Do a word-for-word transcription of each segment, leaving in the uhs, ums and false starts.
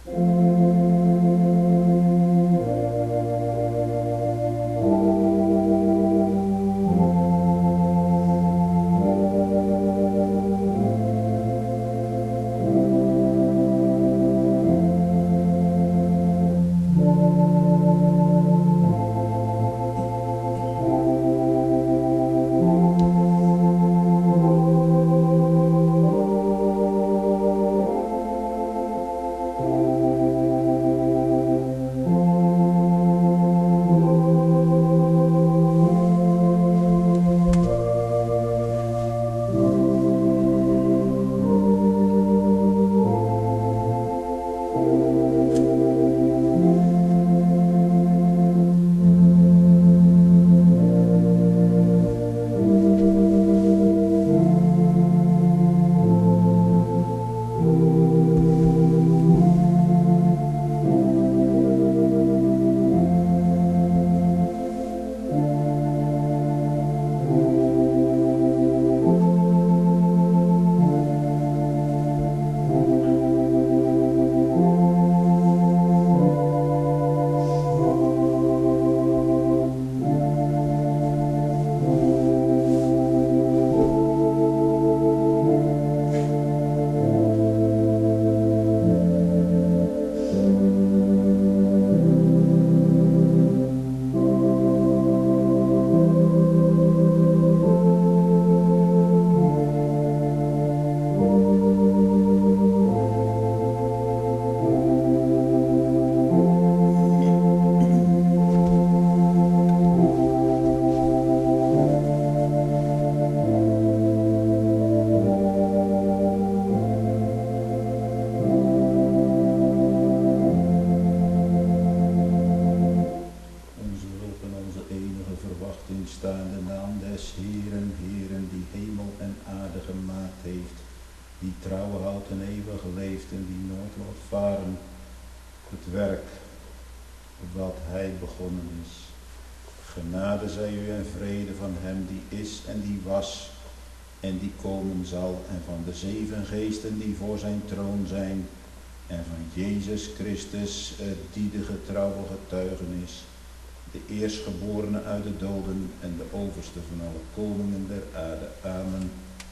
De zeven geesten die voor zijn troon zijn en van Jezus Christus die de getrouwe getuigen is, de eerstgeborene uit de doden en de overste van alle koningen der aarde. Amen.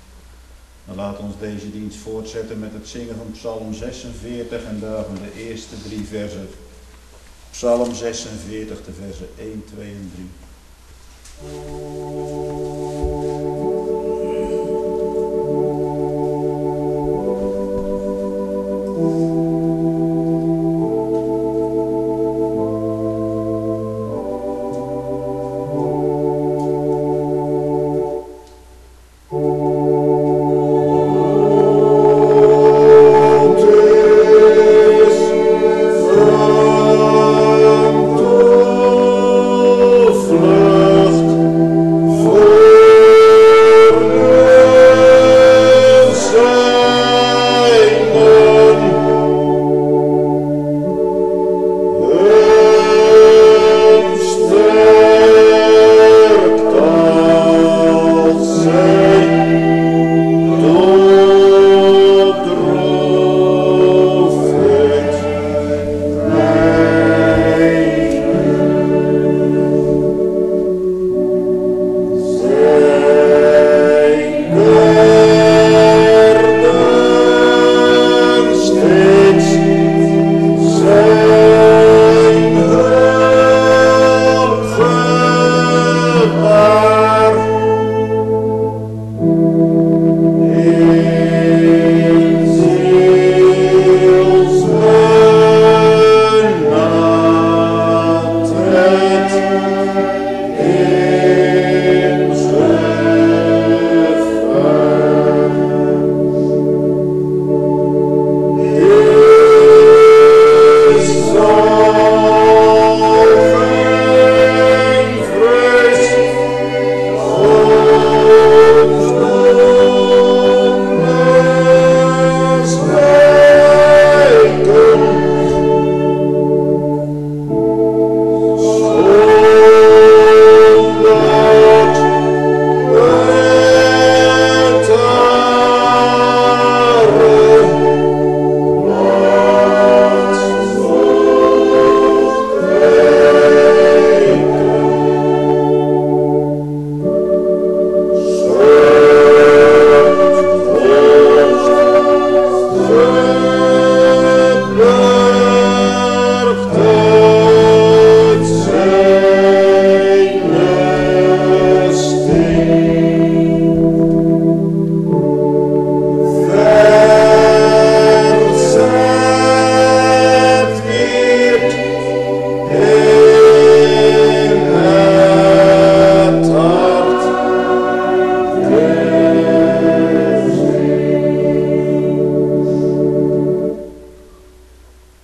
Dan laat ons deze dienst voortzetten met het zingen van Psalm zesenveertig en daarvan de eerste drie versen. Psalm zesenveertig, de versen één, twee en drie. Oh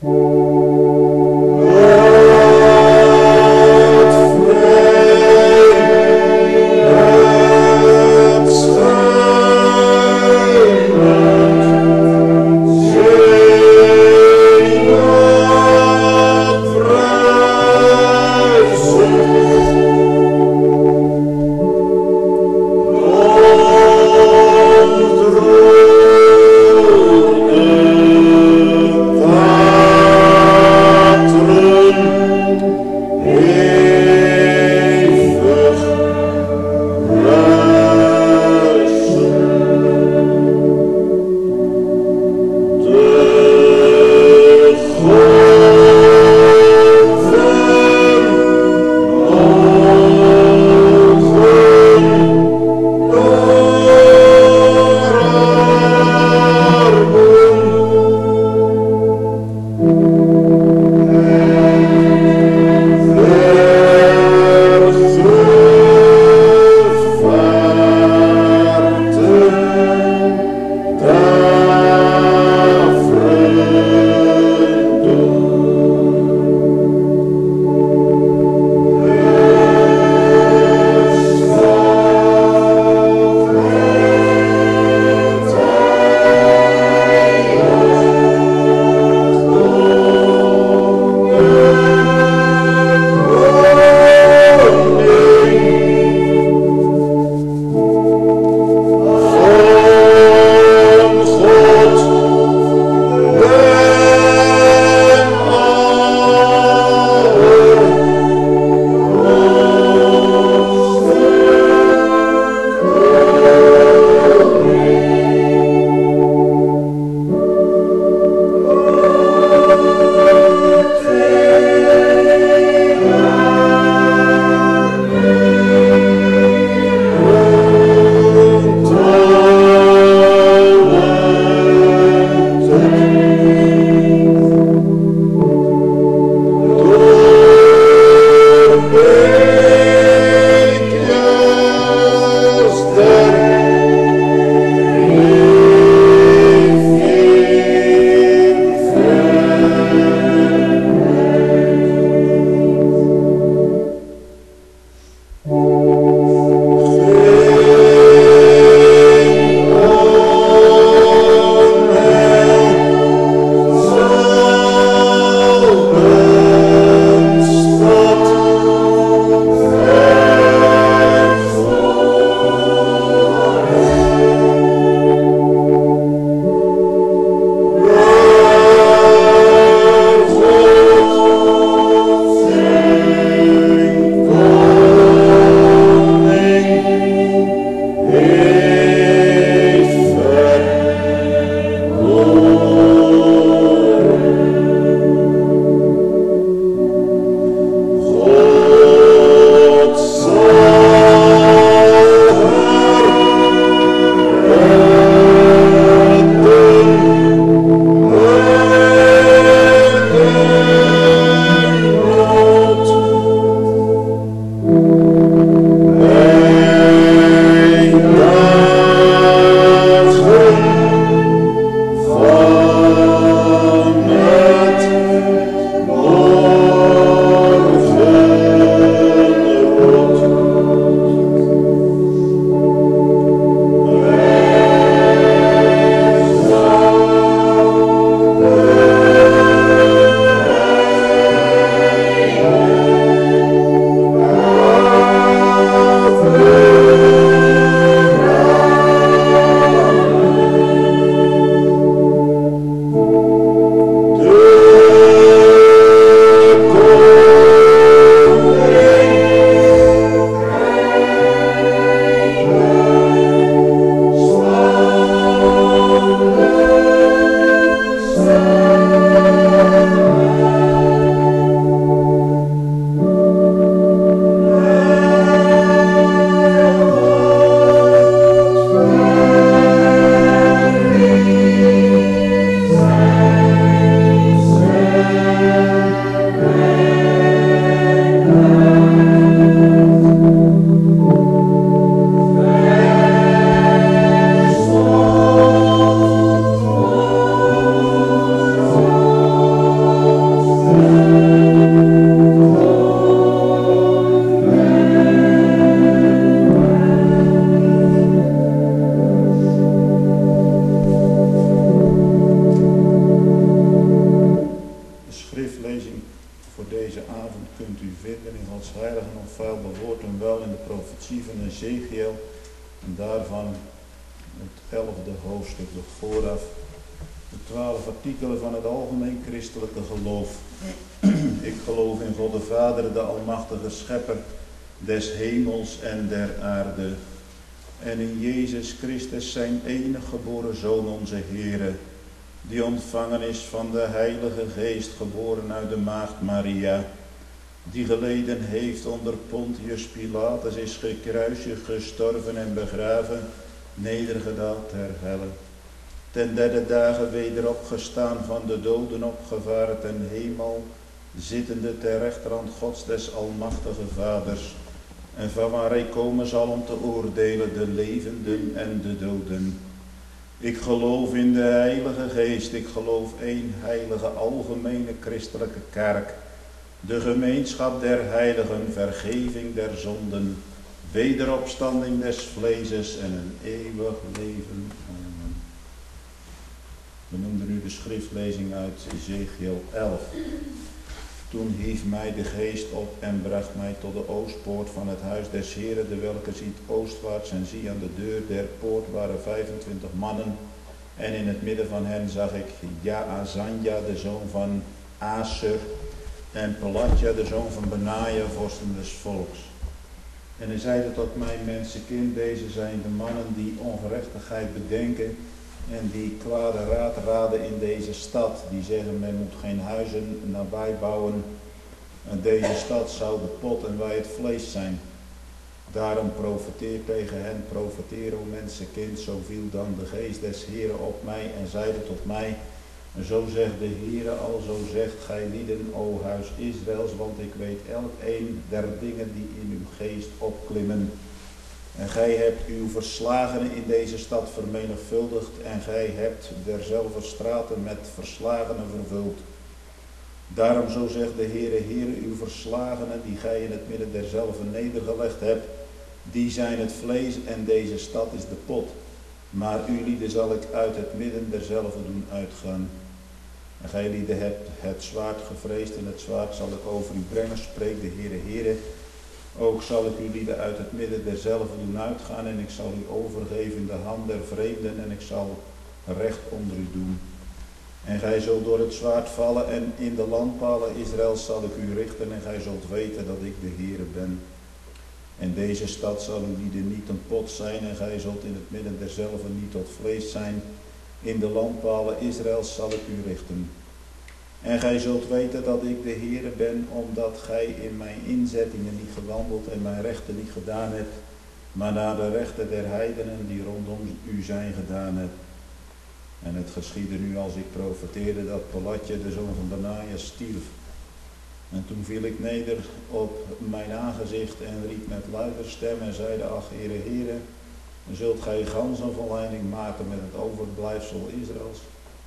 Lord, schriftlezing voor deze avond kunt u vinden in Gods heilige en onfeilbaar woord en wel in de profetie van Ezechiel en daarvan het elfde hoofdstuk nog vooraf. De twaalf artikelen van het algemeen christelijke geloof. Ik geloof in God de Vader, de almachtige schepper des hemels en der aarde. En in Jezus Christus zijn enige geboren Zoon onze Heere, die ontvangen is van de Heilige Geest, geboren uit de maagd Maria, die geleden heeft onder Pontius Pilatus, is gekruisigd, gestorven en begraven, nedergedaald ter helle. Ten derde dagen weder opgestaan, van de doden opgevaren ten hemel, zittende ter rechterhand Gods des almachtige Vaders, en van waar hij komen zal om te oordelen de levenden en de doden. Ik geloof in de Heilige Geest, ik geloof één heilige algemene christelijke kerk, de gemeenschap der heiligen, vergeving der zonden, wederopstanding des vleeses en een eeuwig leven. Amen. We noemden nu de schriftlezing uit Ezechiel elf. Toen hief mij de geest op en bracht mij tot de oostpoort van het huis des Heren, de welke ziet oostwaarts, en zie aan de deur der poort waren vijfentwintig mannen, en in het midden van hen zag ik Jaazanja, de zoon van Aser, en Pelatja, de zoon van Benaja, vorsten des volks. En hij zeide tot mij, mensenkind, deze zijn de mannen die ongerechtigheid bedenken en die kwade raad raden in deze stad. Die zeggen, men moet geen huizen nabij bouwen. En deze stad zou de pot en wij het vlees zijn. Daarom profeteer tegen hen, profeteer, o mensenkind. Zo viel dan de geest des Heren op mij en zeide tot mij, zo zegt de Heere, alzo zegt gij lieden, o huis Israëls, want ik weet elk een der dingen die in uw geest opklimmen. En gij hebt uw verslagenen in deze stad vermenigvuldigd en gij hebt derzelfde straten met verslagenen vervuld. Daarom zo zegt de Heere, Heere, uw verslagenen die gij in het midden derzelfde nedergelegd hebt, die zijn het vlees en deze stad is de pot. Maar u lieden zal ik uit het midden derzelfde doen uitgaan. En gij lieden hebt het zwaard gevreesd en het zwaard zal ik over u brengen, spreekt de Heere, Heere. Ook zal ik u lieden uit het midden derzelfde doen uitgaan en ik zal u overgeven in de hand der vreemden en ik zal recht onder u doen. En gij zult door het zwaard vallen en in de landpalen Israëls zal ik u richten en gij zult weten dat ik de Heere ben. En deze stad zal u lieden niet een pot zijn en gij zult in het midden derzelfde niet tot vlees zijn. In de landpalen Israëls zal ik u richten. En gij zult weten dat ik de Heere ben, omdat gij in mijn inzettingen niet gewandeld en mijn rechten niet gedaan hebt, maar naar de rechten der heidenen die rondom u zijn gedaan hebt. En het geschiedde nu als ik profeteerde dat Pelatja, de zoon van Benaja, stierf. En toen viel ik neder op mijn aangezicht en riep met luider stem en zeide, ach Heere, Heere, zult gij gans een volleiding maken met het overblijfsel Israëls?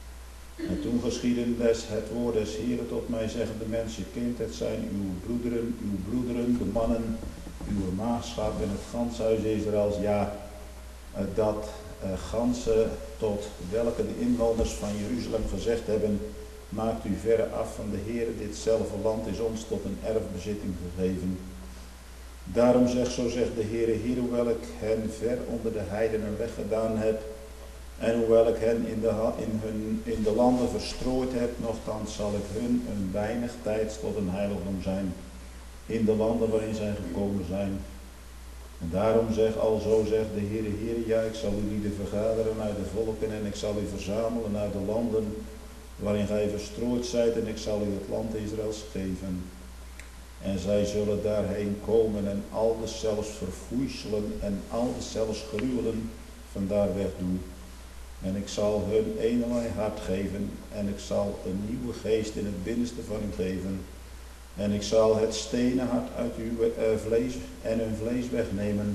En toen geschiedde des het woord des Heeren tot mij, zeggende, mensenkind, het zijn uw broederen, uw broederen, de mannen, uw maagschap en het ganse huis Israëls, ja, dat uh, ganse tot welke de inwoners van Jeruzalem gezegd hebben, maakt u verre af van de Heere, ditzelfde land is ons tot een erfbezitting gegeven. Daarom zegt, zo zegt de Heere, Heer, hoewel ik hen ver onder de heidenen weggedaan heb, en hoewel ik hen in de, in, hun, in de landen verstrooid heb, nochtans zal ik hun een weinig tijds tot een heiligdom zijn, in de landen waarin zij gekomen zijn. En daarom zeg, alzo zegt de Heere, Heere, ja, ik zal u lieden vergaderen uit de volken en ik zal u verzamelen uit de landen waarin gij verstrooid zijt en ik zal u het land Israëls geven. En zij zullen daarheen komen en alles zelfs verfoeiselen en alles zelfs gruwelen vandaar wegdoen. En ik zal hun eenerlei hart geven en ik zal een nieuwe geest in het binnenste van u geven. En ik zal het stenen hart uit uw uh, vlees en hun vlees wegnemen.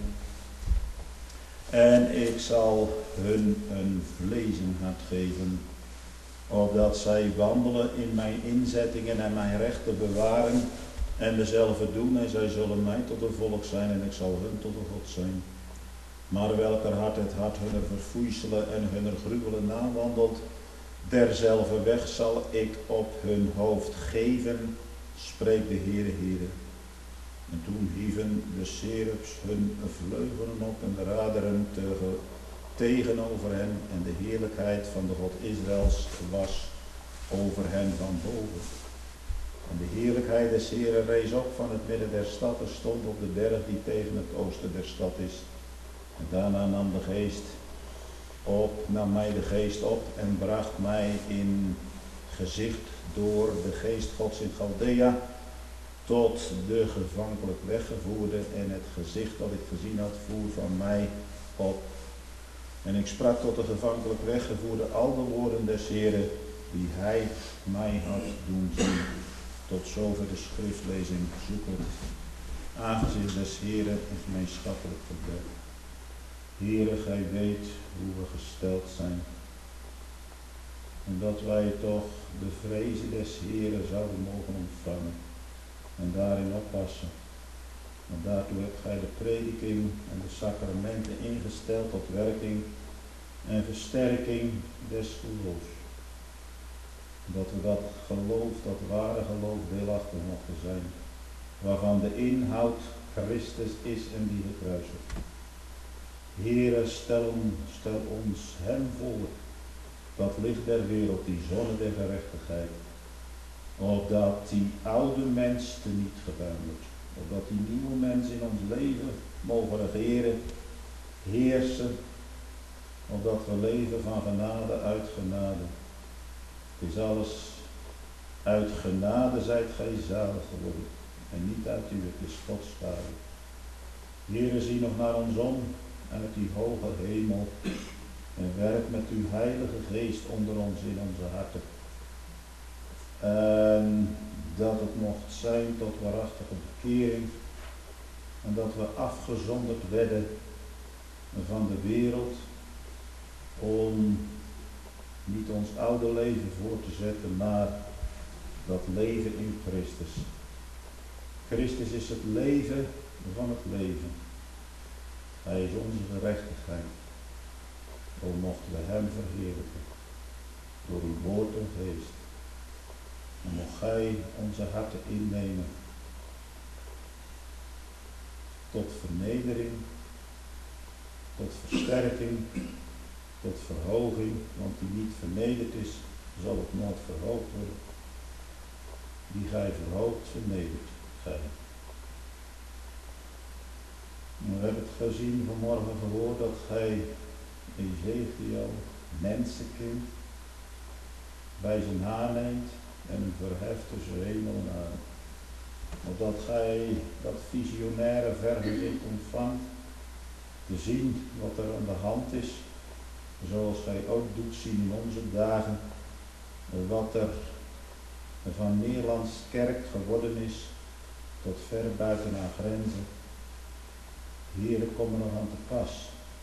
En ik zal hun een vleesen hart geven, opdat zij wandelen in mijn inzettingen en mijn rechten bewaren en dezelfde doen. En zij zullen mij tot een volk zijn en ik zal hun tot een God zijn. Maar welker hart het hart hunner verfoeiselen en hunner gruwelen nawandelt, derzelfde weg zal ik op hun hoofd geven, spreekt de Heere, Heere. En toen hieven de serafs hun vleugelen op en de raderen tegen, tegenover hen en de heerlijkheid van de God Israëls was over hen van boven. En de heerlijkheid des Heeren rees op van het midden der stad en stond op de berg die tegen het oosten der stad is. En daarna nam de geest op, nam mij de geest op en bracht mij in gezicht door de geest Gods in Chaldea tot de gevankelijk weggevoerde, en het gezicht dat ik gezien had voer van mij op. En ik sprak tot de gevankelijk weggevoerde al de woorden des Heren die hij mij had doen zien. Tot zover de schriftlezing zoekend aangezicht des Heren en gemeenschappelijk gebed. Heere, gij weet hoe we gesteld zijn. En dat wij toch de vrezen des Heren zouden mogen ontvangen en daarin oppassen. Want daartoe hebt gij de prediking en de sacramenten ingesteld tot werking en versterking des geloofs. Dat we dat geloof, dat ware geloof, deelachtig mochten zijn, waarvan de inhoud Christus is en die gekruisigd. Heere, stel, stel ons hem voor, dat licht der wereld, die zonne der gerechtigheid, opdat die oude mens teniet gedaan wordt, opdat die nieuwe mens in ons leven mogen regeren, heersen, opdat we leven van genade uit genade. Het is alles uit genade zijt gij zalig geworden en niet uit u, het is Gods gave. Heere, zie nog naar ons om uit die hoge hemel en werk met uw heilige geest onder ons in onze harten. En dat het mocht zijn tot waarachtige bekering en dat we afgezonderd werden van de wereld om niet ons oude leven voor te zetten, maar dat leven in Christus. Christus is het leven van het leven. Hij is onze gerechtigheid. O, mochten we hem verheerlijken door uw woord en geest. En mocht gij onze harten innemen tot vernedering, tot versterking, tot verhoging, want die niet vernederd is, zal het nooit verhoogd worden. Die gij verhoogt, vernedert gij. We hebben het gezien vanmorgen gehoord dat gij Ezekiel, mensenkind, bij zijn haar neemt en hem verheft tussen hemel en aarde. Opdat gij dat visionaire vergezicht ontvangt, te zien wat er aan de hand is, zoals gij ook doet zien in onze dagen, wat er van Nederlands kerk geworden is, tot ver buiten haar grenzen. Heere, kom er nog aan te pas.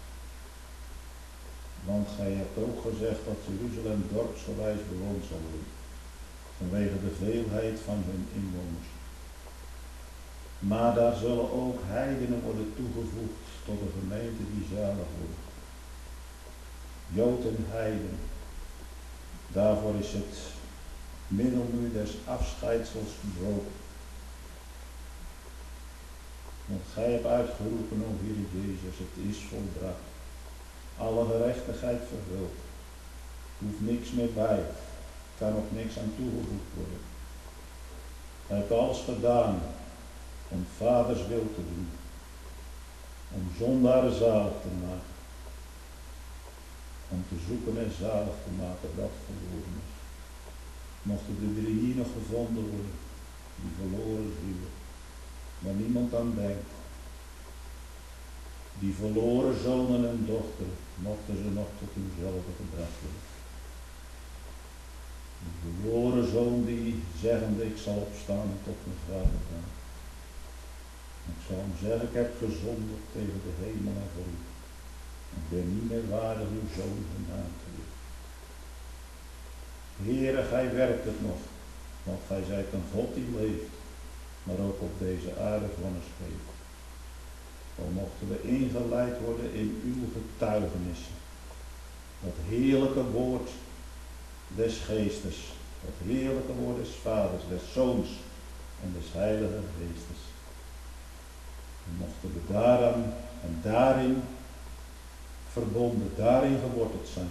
Want gij hebt ook gezegd dat Jeruzalem dorpsgewijs bewoond zal worden, vanwege de veelheid van hun inwoners. Maar daar zullen ook heidenen worden toegevoegd tot de gemeente die zalig wordt. Jood en heiden, daarvoor is het middelmuur des afscheidsels gebroken. Want gij hebt uitgeroepen, o Heer Jezus, het is volbracht. Alle gerechtigheid vervuld. Hoeft niks meer bij. Kan ook niks aan toegevoegd worden. Hij heeft alles gedaan om vaders wil te doen. Om zondaren zalig te maken. Om te zoeken en zalig te maken dat verloren is. Mochten de drie hier nog gevonden worden, die verloren zielen, waar niemand aan denkt. Die verloren zonen en dochteren, mochten ze nog tot hunzelf gebracht worden. Die verloren zoon die zeggende, ik zal opstaan en tot mijn vader gaan. Ik zal hem zeggen, ik heb gezondigd tegen de hemel en voor u. Ik ben niet meer waardig uw zoon genaamd te worden. Heere, gij werkt het nog, want gij zijt een God die leeft, maar ook op deze aarde vonnis geeft. O, mochten we ingeleid worden in uw getuigenissen. Dat heerlijke woord des Geestes. Het heerlijke woord des Vaders, des Zoons en des Heilige Geestes. En mochten we daaraan en daarin verbonden, daarin geworteld zijn.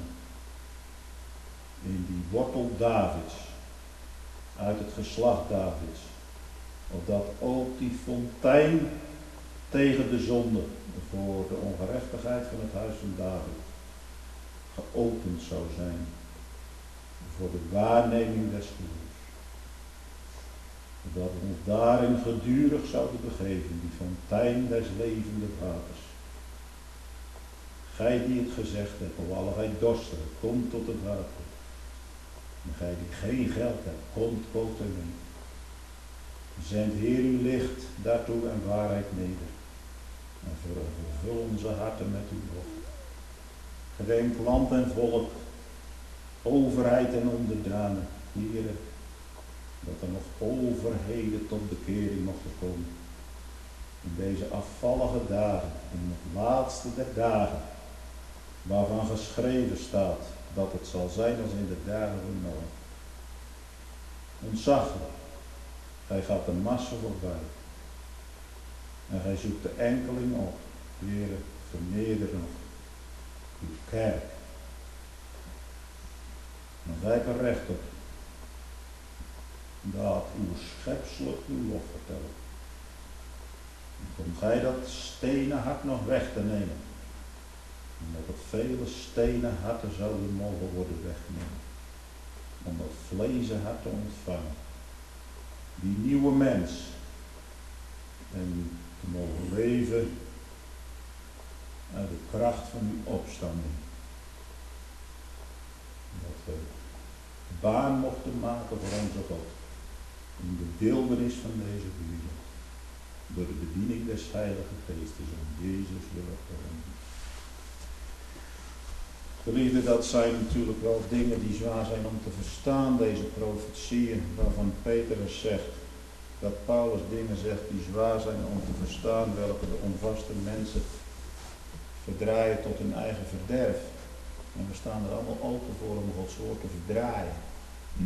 In die wortel Davids, uit het geslacht Davids. Opdat ook die fontein tegen de zonde, voor de ongerechtigheid van het huis van David, geopend zou zijn. Voor de waarneming des geloofs. Dat we ons daarin gedurig zouden begeven, die fontein des levende waters. Gij die het gezegd hebt, o alle gij dorsten, kom tot het water. En gij die geen geld hebt, komt, koop er mee. Zend Heer uw licht daartoe en waarheid neder. En vervul onze harten met uw lof. Gedenk land en volk, overheid en onderdanen, Heere, dat er nog overheden tot bekering mochten komen. In deze afvallige dagen, in het laatste der dagen, waarvan geschreven staat dat het zal zijn als in de dagen van Noach. Ontzaglijk, gij gaat de massa voorbij. En gij zoekt de enkeling op. Heere, verneder nog uw kerk. Maar wij hebben recht op dat uw schepselen uw lof vertellen. En komt gij dat stenen hart nog weg te nemen. En dat het vele stenen harten zouden mogen worden weggenomen. Om dat vlezen hart te ontvangen. Die nieuwe mens. En te mogen leven uit de kracht van uw opstanding. Dat we baan mochten maken voor onze God. In de wildernis van deze wereld. Door de bediening des Heilige Geestes. Om Jezus willen worden. Geliefde, dat zijn natuurlijk wel dingen die zwaar zijn om te verstaan. Deze profetieën waarvan Petrus zegt. Dat Paulus dingen zegt die zwaar zijn om te verstaan. Welke de onvaste mensen verdraaien tot hun eigen verderf. En we staan er allemaal open voor om Gods woord te verdraaien. Hm?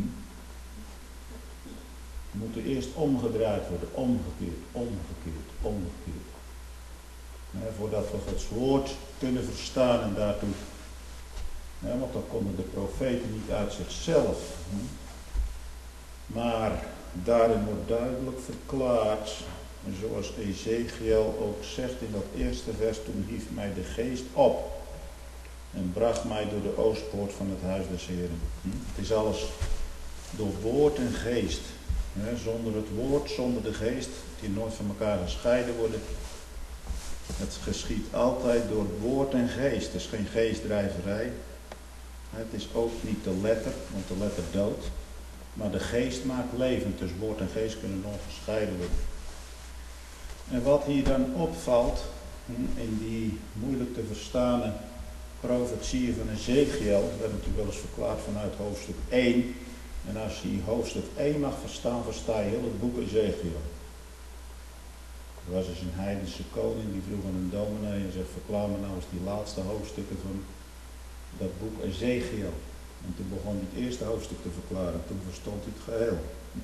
We moeten eerst omgedraaid worden, omgekeerd, omgekeerd, omgekeerd. Ja, voordat we Gods woord kunnen verstaan en daartoe. Ja, want dan komen de profeten niet uit zichzelf. Hm? Maar daarin wordt duidelijk verklaard, zoals Ezekiel ook zegt in dat eerste vers, toen hief mij de geest op. En bracht mij door de oostpoort van het huis des Heren. Hm? Het is alles door woord en geest. He, zonder het woord, zonder de geest, die nooit van elkaar gescheiden worden. Het geschiet altijd door woord en geest. Het is geen geestdrijverij. Het is ook niet de letter, want de letter doodt. Maar de geest maakt levend, dus woord en geest kunnen ongescheiden worden. En wat hier dan opvalt, in die moeilijk te verstaande profetieën van Ezekiel, dat werd natuurlijk wel eens verklaard vanuit hoofdstuk één. En als je hoofdstuk één mag verstaan, versta je heel het boek Ezekiel. Er was dus een heidense koning die vroeg aan een dominee en zegt, verklaar me nou eens die laatste hoofdstukken van dat boek Ezekiel. En toen begon hij het eerste hoofdstuk te verklaren, toen verstond hij het geheel.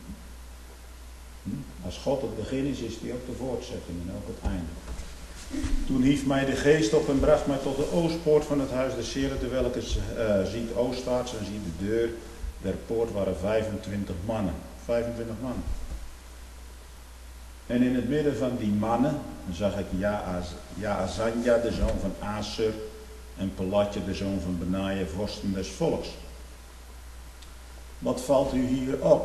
Als God het begin is, is hij ook de voortzetting en ook het einde. Toen hief mij de geest op en bracht mij tot de oostpoort van het huis des Heren, terwijl ik uh, ziet oostwaarts en zie de deur der poort waren vijfentwintig mannen. vijfentwintig mannen. En in het midden van die mannen zag ik Jaazania, de zoon van Aser, en Pelatje, de zoon van Benaja, vorsten des volks. Wat valt u hier op?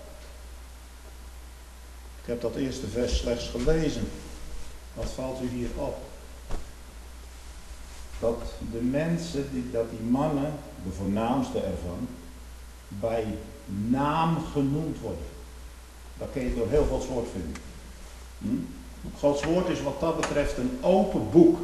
Ik heb dat eerste vers slechts gelezen. Wat valt u hier op? Dat de mensen, die, dat die mannen, de voornaamste ervan, bij naam genoemd worden. Dat kun je door heel Gods woord vinden. Hm? Gods woord is wat dat betreft een open boek.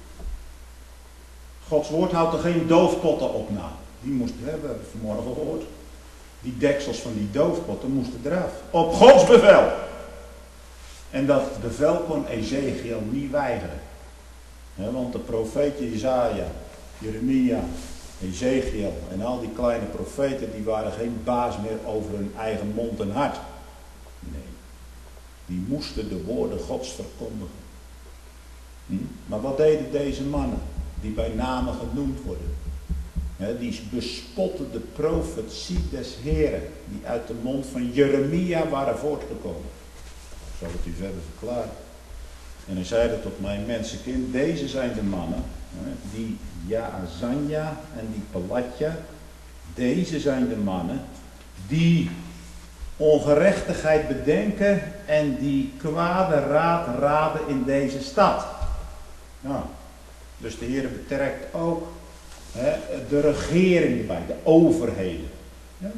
Gods woord houdt er geen doofpotten op na. Die moesten we hebben, hebben we vanmorgen gehoord. Die deksels van die doofpotten moesten eraf. Op Gods bevel. En dat bevel kon Ezekiel niet weigeren. He, want de profeet Jesaja, Jeremia Ezekiel en al die kleine profeten, die waren geen baas meer over hun eigen mond en hart. Nee, die moesten de woorden Gods verkondigen. Hm? Maar wat deden deze mannen, die bij name genoemd worden? He, die bespotten de profetie des Heren, die uit de mond van Jeremia waren voortgekomen. Ik zal het u verder verklaren. En hij zeide tot mijn mensenkind, deze zijn de mannen, he, die Jaazania en die Pelatja, deze zijn de mannen die ongerechtigheid bedenken en die kwade raad raden in deze stad. Nou, dus de Heer betrekt ook he, de regering erbij, de overheden. Ja?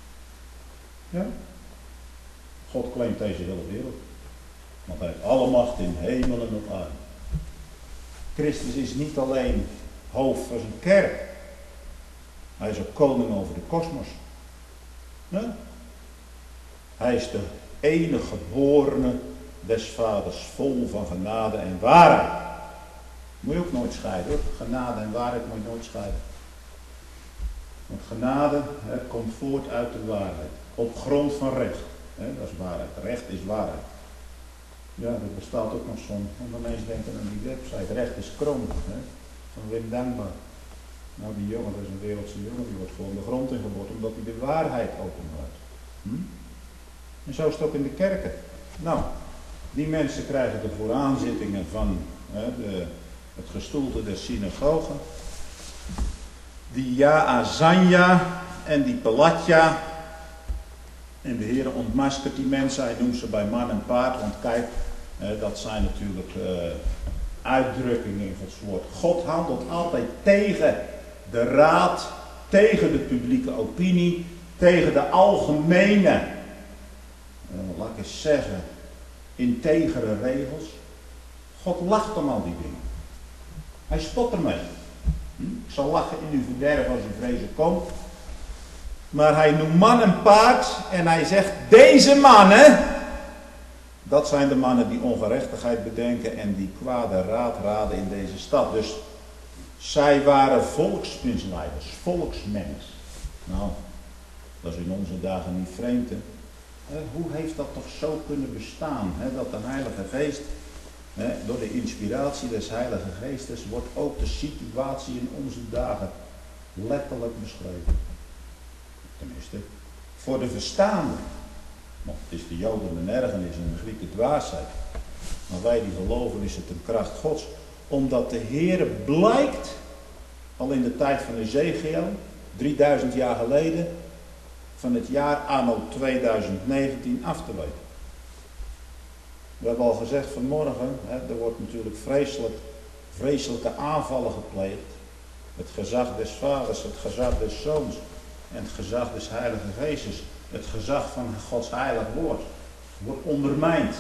Ja? God claimt deze hele wereld. Want hij heeft alle macht in hemel en op aarde. Christus is niet alleen hoofd van zijn kerk. Hij is ook koning over de kosmos. Ja? Hij is de enige geborene des vaders, vol van genade en waarheid. Moet je ook nooit scheiden hoor. Genade en waarheid moet je nooit scheiden. Want genade hè, komt voort uit de waarheid. Op grond van recht. Hè, dat is waarheid. Recht is waarheid. Ja, er bestaat ook nog zo'n, want mensen denken aan die website. Recht is krom. Hè, van Wim Dankbaar. Nou die jongen, dat is een wereldse jongen, die wordt gewoon de grond ingeboord omdat hij de waarheid openbaart. Hm? En zo is het ook in de kerken. Nou, die mensen krijgen de vooraanzittingen van hè, de, het gestoelte der synagogen. Die Jaazania en die Pelatja. En de Heer ontmaskert die mensen. Hij noemt ze bij man en paard. Want kijk, hè, dat zijn natuurlijk uh, uitdrukkingen in Gods woord. God handelt altijd tegen de raad, tegen de publieke opinie, tegen de algemene, uh, laat ik eens zeggen, integere regels. God lacht om al die dingen. Hij spot ermee. Hm? Ik zal lachen in uw verderf als u vrezen komt. Maar hij noemt man en paard en hij zegt, deze mannen, dat zijn de mannen die ongerechtigheid bedenken en die kwade raad raden in deze stad. Dus zij waren volksmisleiders, volksmens. Nou, dat is in onze dagen niet vreemd. Hè? Hoe heeft dat toch zo kunnen bestaan? Hè? Dat een Heilige Geest, hè, door de inspiratie des Heilige Geestes, wordt ook de situatie in onze dagen letterlijk beschreven. Tenminste, voor de verstaande. Want het is de Joden een ergernis en de Grieken dwaasheid. Maar wij die geloven is het een kracht Gods. Omdat de Heer blijkt, al in de tijd van Ezekiel, drieduizend jaar geleden, van het jaar anno tweeduizend negentien af te weten. We hebben al gezegd vanmorgen, hè, er wordt natuurlijk vreselijk, vreselijke aanvallen gepleegd. Het gezag des vaders, het gezag des zoons en het gezag des Heilige Geestes. Het gezag van Gods heilig woord wordt ondermijnd.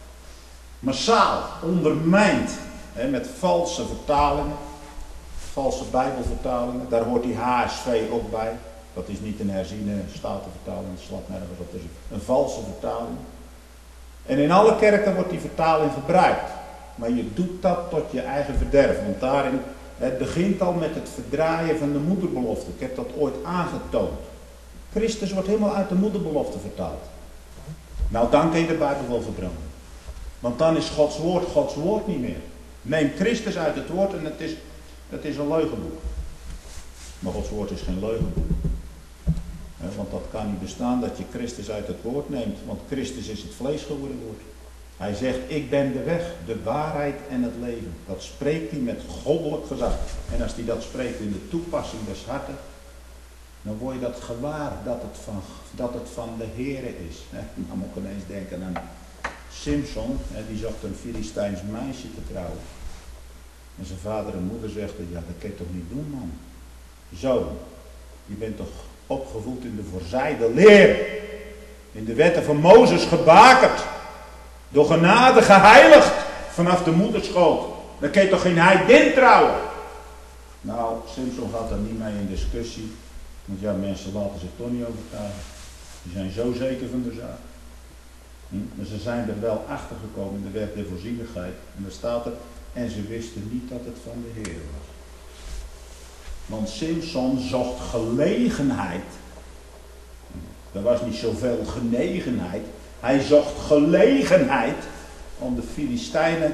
Massaal ondermijnd. Hè, met valse vertalingen. Valse bijbelvertalingen. Daar hoort die H S V ook bij. Dat is niet een herziene statenvertaling. Dat slaat nergens op. Dat is een valse vertaling. En in alle kerken wordt die vertaling gebruikt. Maar je doet dat tot je eigen verderf. Want daarin, het begint al met het verdraaien van de moederbelofte. Ik heb dat ooit aangetoond. Christus wordt helemaal uit de moederbelofte vertaald. Nou, dan kun je de Bijbel wel verbranden. Want dan is Gods woord Gods woord niet meer. Neem Christus uit het woord en het is, het is een leugenboek. Maar Gods woord is geen leugenboek. He, want dat kan niet bestaan dat je Christus uit het woord neemt. Want Christus is het vlees geworden woord. Hij zegt, ik ben de weg, de waarheid en het leven. Dat spreekt hij met goddelijk gezag. En als hij dat spreekt in de toepassing des harten, dan word je dat gewaar dat het van, dat het van de Heere is. He, dan moet ik ineens denken aan Simson, he, die zocht een Filistijns meisje te trouwen. En zijn vader en moeder zegden, ja dat kun je toch niet doen man. Zoon, je bent toch opgevoed in de voorzijde leer. In de wetten van Mozes gebakerd. Door genade geheiligd vanaf de moederschoot. Dan kun je toch geen heidin trouwen. Nou, Simson gaat daar niet mee in discussie. Want ja, mensen laten zich toch niet overtuigen. Die zijn zo zeker van de zaak. Hm? Maar ze zijn er wel achter gekomen in de wet der voorzienigheid. En daar staat er, en ze wisten niet dat het van de Heer was. Want Simson zocht gelegenheid. Er was niet zoveel genegenheid. Hij zocht gelegenheid om de Filistijnen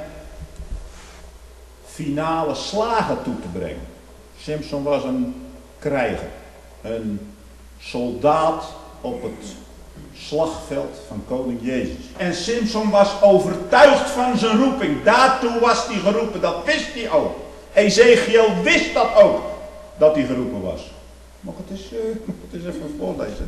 finale slagen toe te brengen. Simson was een krijger. Een soldaat op het slagveld van koning Jezus. En Simson was overtuigd van zijn roeping. Daartoe was hij geroepen. Dat wist hij ook. Ezekiel wist dat ook. Dat hij geroepen was. Mag ik het eens, uh, mag ik het eens even voorlezen?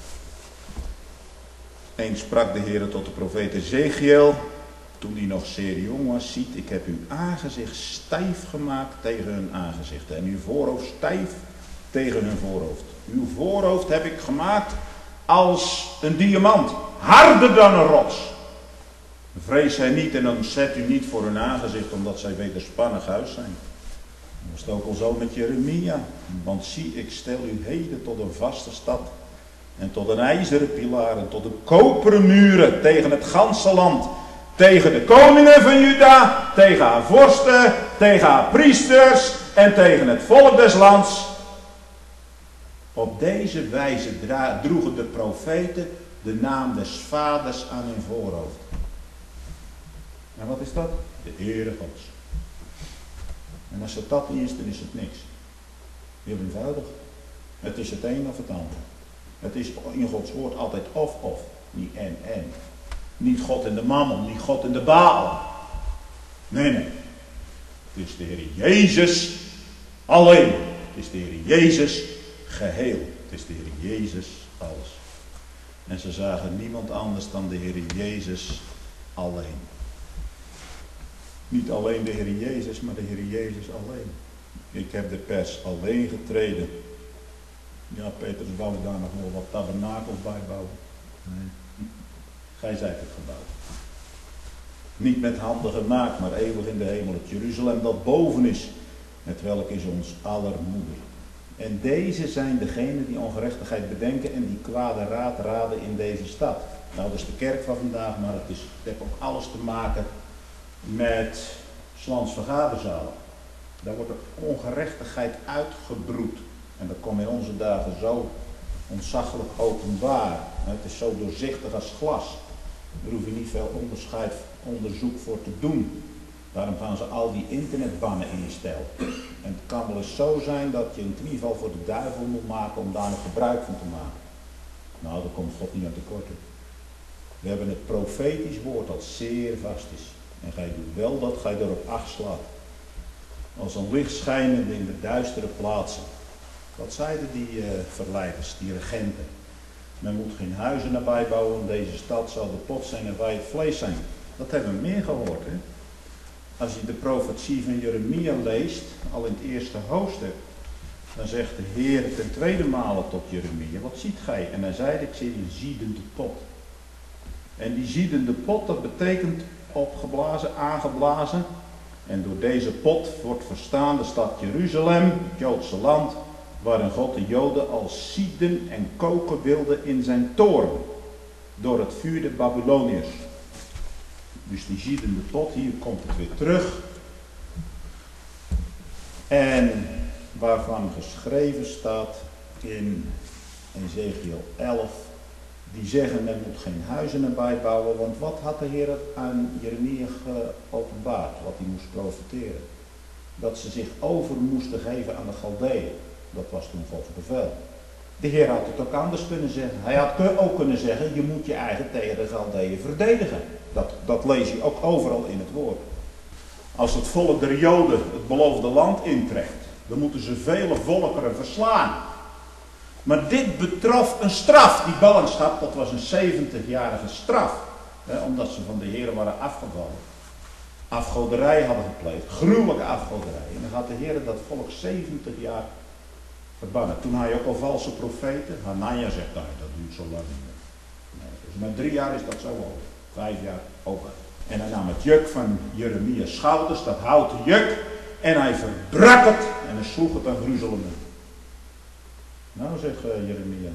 Eens sprak de Heer tot de profeet Ezekiel. Toen hij nog zeer jong was. Ziet, ik heb uw aangezicht stijf gemaakt tegen hun aangezichten. En uw voorhoofd stijf tegen hun voorhoofd. Uw voorhoofd heb ik gemaakt als een diamant. Harder dan een rots. Vrees zij niet en dan zet u niet voor hun aangezicht. Omdat zij wederspannig huis zijn. Dat is het ook al zo met Jeremia. Want zie, ik stel u heden tot een vaste stad. En tot een ijzeren pilaar. En tot een koperen muren tegen het ganse land. Tegen de koningen van Juda. Tegen haar vorsten. Tegen haar priesters. En tegen het volk des lands. Op deze wijze droegen de profeten de naam des vaders aan hun voorhoofd. En wat is dat? De ere Gods. En als het dat niet is, dan is het niks. Heel eenvoudig. Het is het een of het ander. Het is in Gods woord altijd of of. Niet en en. Niet God in de mammon, niet God in de Baal. Nee, nee. Het is de Heer Jezus alleen. Het is de Heer Jezus geheel. Het is de Heer Jezus alles. En ze zagen niemand anders dan de Heer Jezus alleen. Niet alleen de Heer Jezus, maar de Heer Jezus alleen. Ik heb de pers alleen getreden. Ja, Petrus wou daar nog wel wat tabernakels bij bouwen. Nee. Gij zijt het gebouwd. Niet met handen gemaakt, maar eeuwig in de hemel. Het Jeruzalem dat boven is. Het welk is ons aller moeder. En deze zijn degenen die ongerechtigheid bedenken en die kwade raad raden in deze stad. Nou, dat is de kerk van vandaag, maar het, is, het heeft ook alles te maken met 's lands vergaderzalen. Daar wordt de ongerechtigheid uitgebroed. En dat komt in onze dagen zo ontzaglijk openbaar. Het is zo doorzichtig als glas. Daar hoef je niet veel onderscheid, onderzoek voor te doen. Daarom gaan ze al die internetbannen instellen. En het kan wel eens zo zijn dat je in ieder geval voor de duivel moet maken om daar nog gebruik van te maken. Nou, daar komt God niet aan tekort. We hebben het profetisch woord dat zeer vast is. En gij doet wel dat gij erop acht slaat. Als een licht schijnende in de duistere plaatsen. Wat zeiden die uh, verleiders, die regenten? Men moet geen huizen nabij bouwen, deze stad zal de pot zijn en wij het vlees zijn. Dat hebben we meer gehoord. Hè? Als je de profetie van Jeremia leest, al in het eerste hoofdstuk, dan zegt de Heer ten tweede male tot Jeremia, wat ziet gij? En hij zei, ik zie een ziedende pot. En die ziedende pot, dat betekent opgeblazen, aangeblazen. En door deze pot wordt verstaan de stad Jeruzalem, het Joodse land, waarin God de Joden als zieden en koken wilde in zijn toorn. Door het vuur der Babyloniërs. Dus die ziedende pot, hier komt het weer terug. En waarvan geschreven staat in Ezekiel elf. Die zeggen, men moet geen huizen erbij bouwen. Want wat had de Heer aan Jeremia geopenbaard? Wat hij moest profeteren. Dat ze zich over moesten geven aan de Galdeeën. Dat was toen Gods bevel. De Heer had het ook anders kunnen zeggen. Hij had ook kunnen zeggen, je moet je eigen tegen de Galdeeën verdedigen. Dat, dat lees je ook overal in het woord. Als het volk der Joden het beloofde land intrekt, dan moeten ze vele volkeren verslaan. Maar dit betrof een straf. Die ballingschap, dat was een zeventigjarige straf. Hè, omdat ze van de Heer waren afgevallen. Afgoderij hadden gepleegd. Gruwelijke afgoderij. En dan gaat de Heer dat volk zeventig jaar verbannen. Toen had je ook al valse profeten. Hanania zegt, nou, dat duurt zo lang niet meer. Nee, dus met drie jaar is dat zo over. Vijf jaar ook. En hij nam het juk van Jeremia's schouders, dat houten juk. En hij verbrak het. En hij sloeg het aan Jeruzalem. Nou, zegt uh, Jeremia.